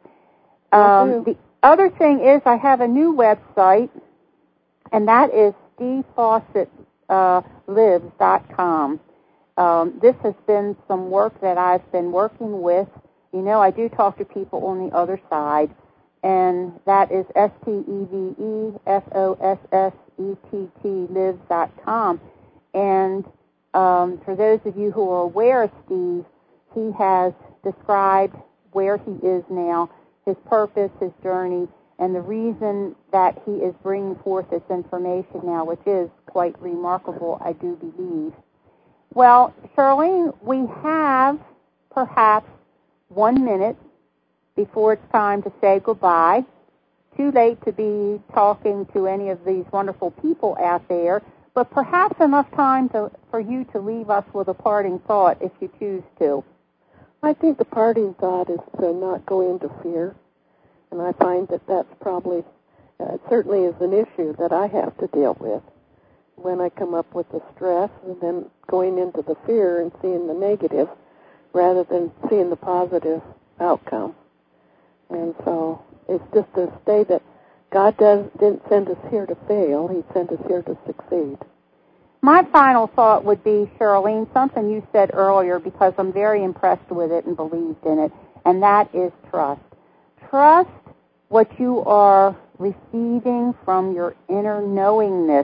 Um, the other thing is I have a new website, and that is steve fawcett lives dot com. Um, this has been some work that I've been working with. You know, I do talk to people on the other side, and that is S T E V E F O S S E T T lives dot com. And um, for those of you who are aware of Steve, he has described where he is now, his purpose, his journey, and the reason that he is bringing forth this information now, which is quite remarkable, I do believe. Well, Charlene, we have perhaps one minute before it's time to say goodbye. Too late to be talking to any of these wonderful people out there, but perhaps enough time to, for you to leave us with a parting thought if you choose to. I think the parting thought is to not go into fear, and I find that that's probably, uh, certainly is an issue that I have to deal with when I come up with the stress and then going into the fear and seeing the negative rather than seeing the positive outcome. And so it's just to say that God does, didn't send us here to fail. He sent us here to succeed. My final thought would be, Charlene, something you said earlier, because I'm very impressed with it and believed in it, and that is trust. Trust what you are receiving from your inner knowingness.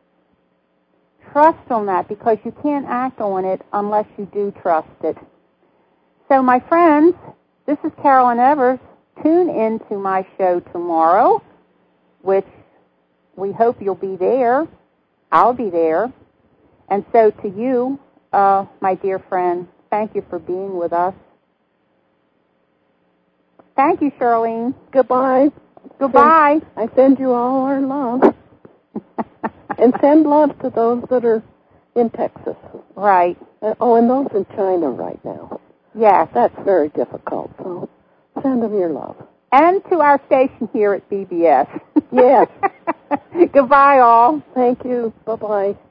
Trust on that, because you can't act on it unless you do trust it. So, my friends, this is Carolyn Evers. Tune in to my show tomorrow, which we hope you'll be there. I'll be there. And so to you, uh, my dear friend, thank you for being with us. Thank you, Charlene. Goodbye. Goodbye. I send you all our love. And send love to those that are in Texas. Right. Uh, oh, and those in China right now. Yes. That's very difficult, so send them your love. And to our station here at B B S. Yes. Goodbye, all. Thank you. Bye-bye.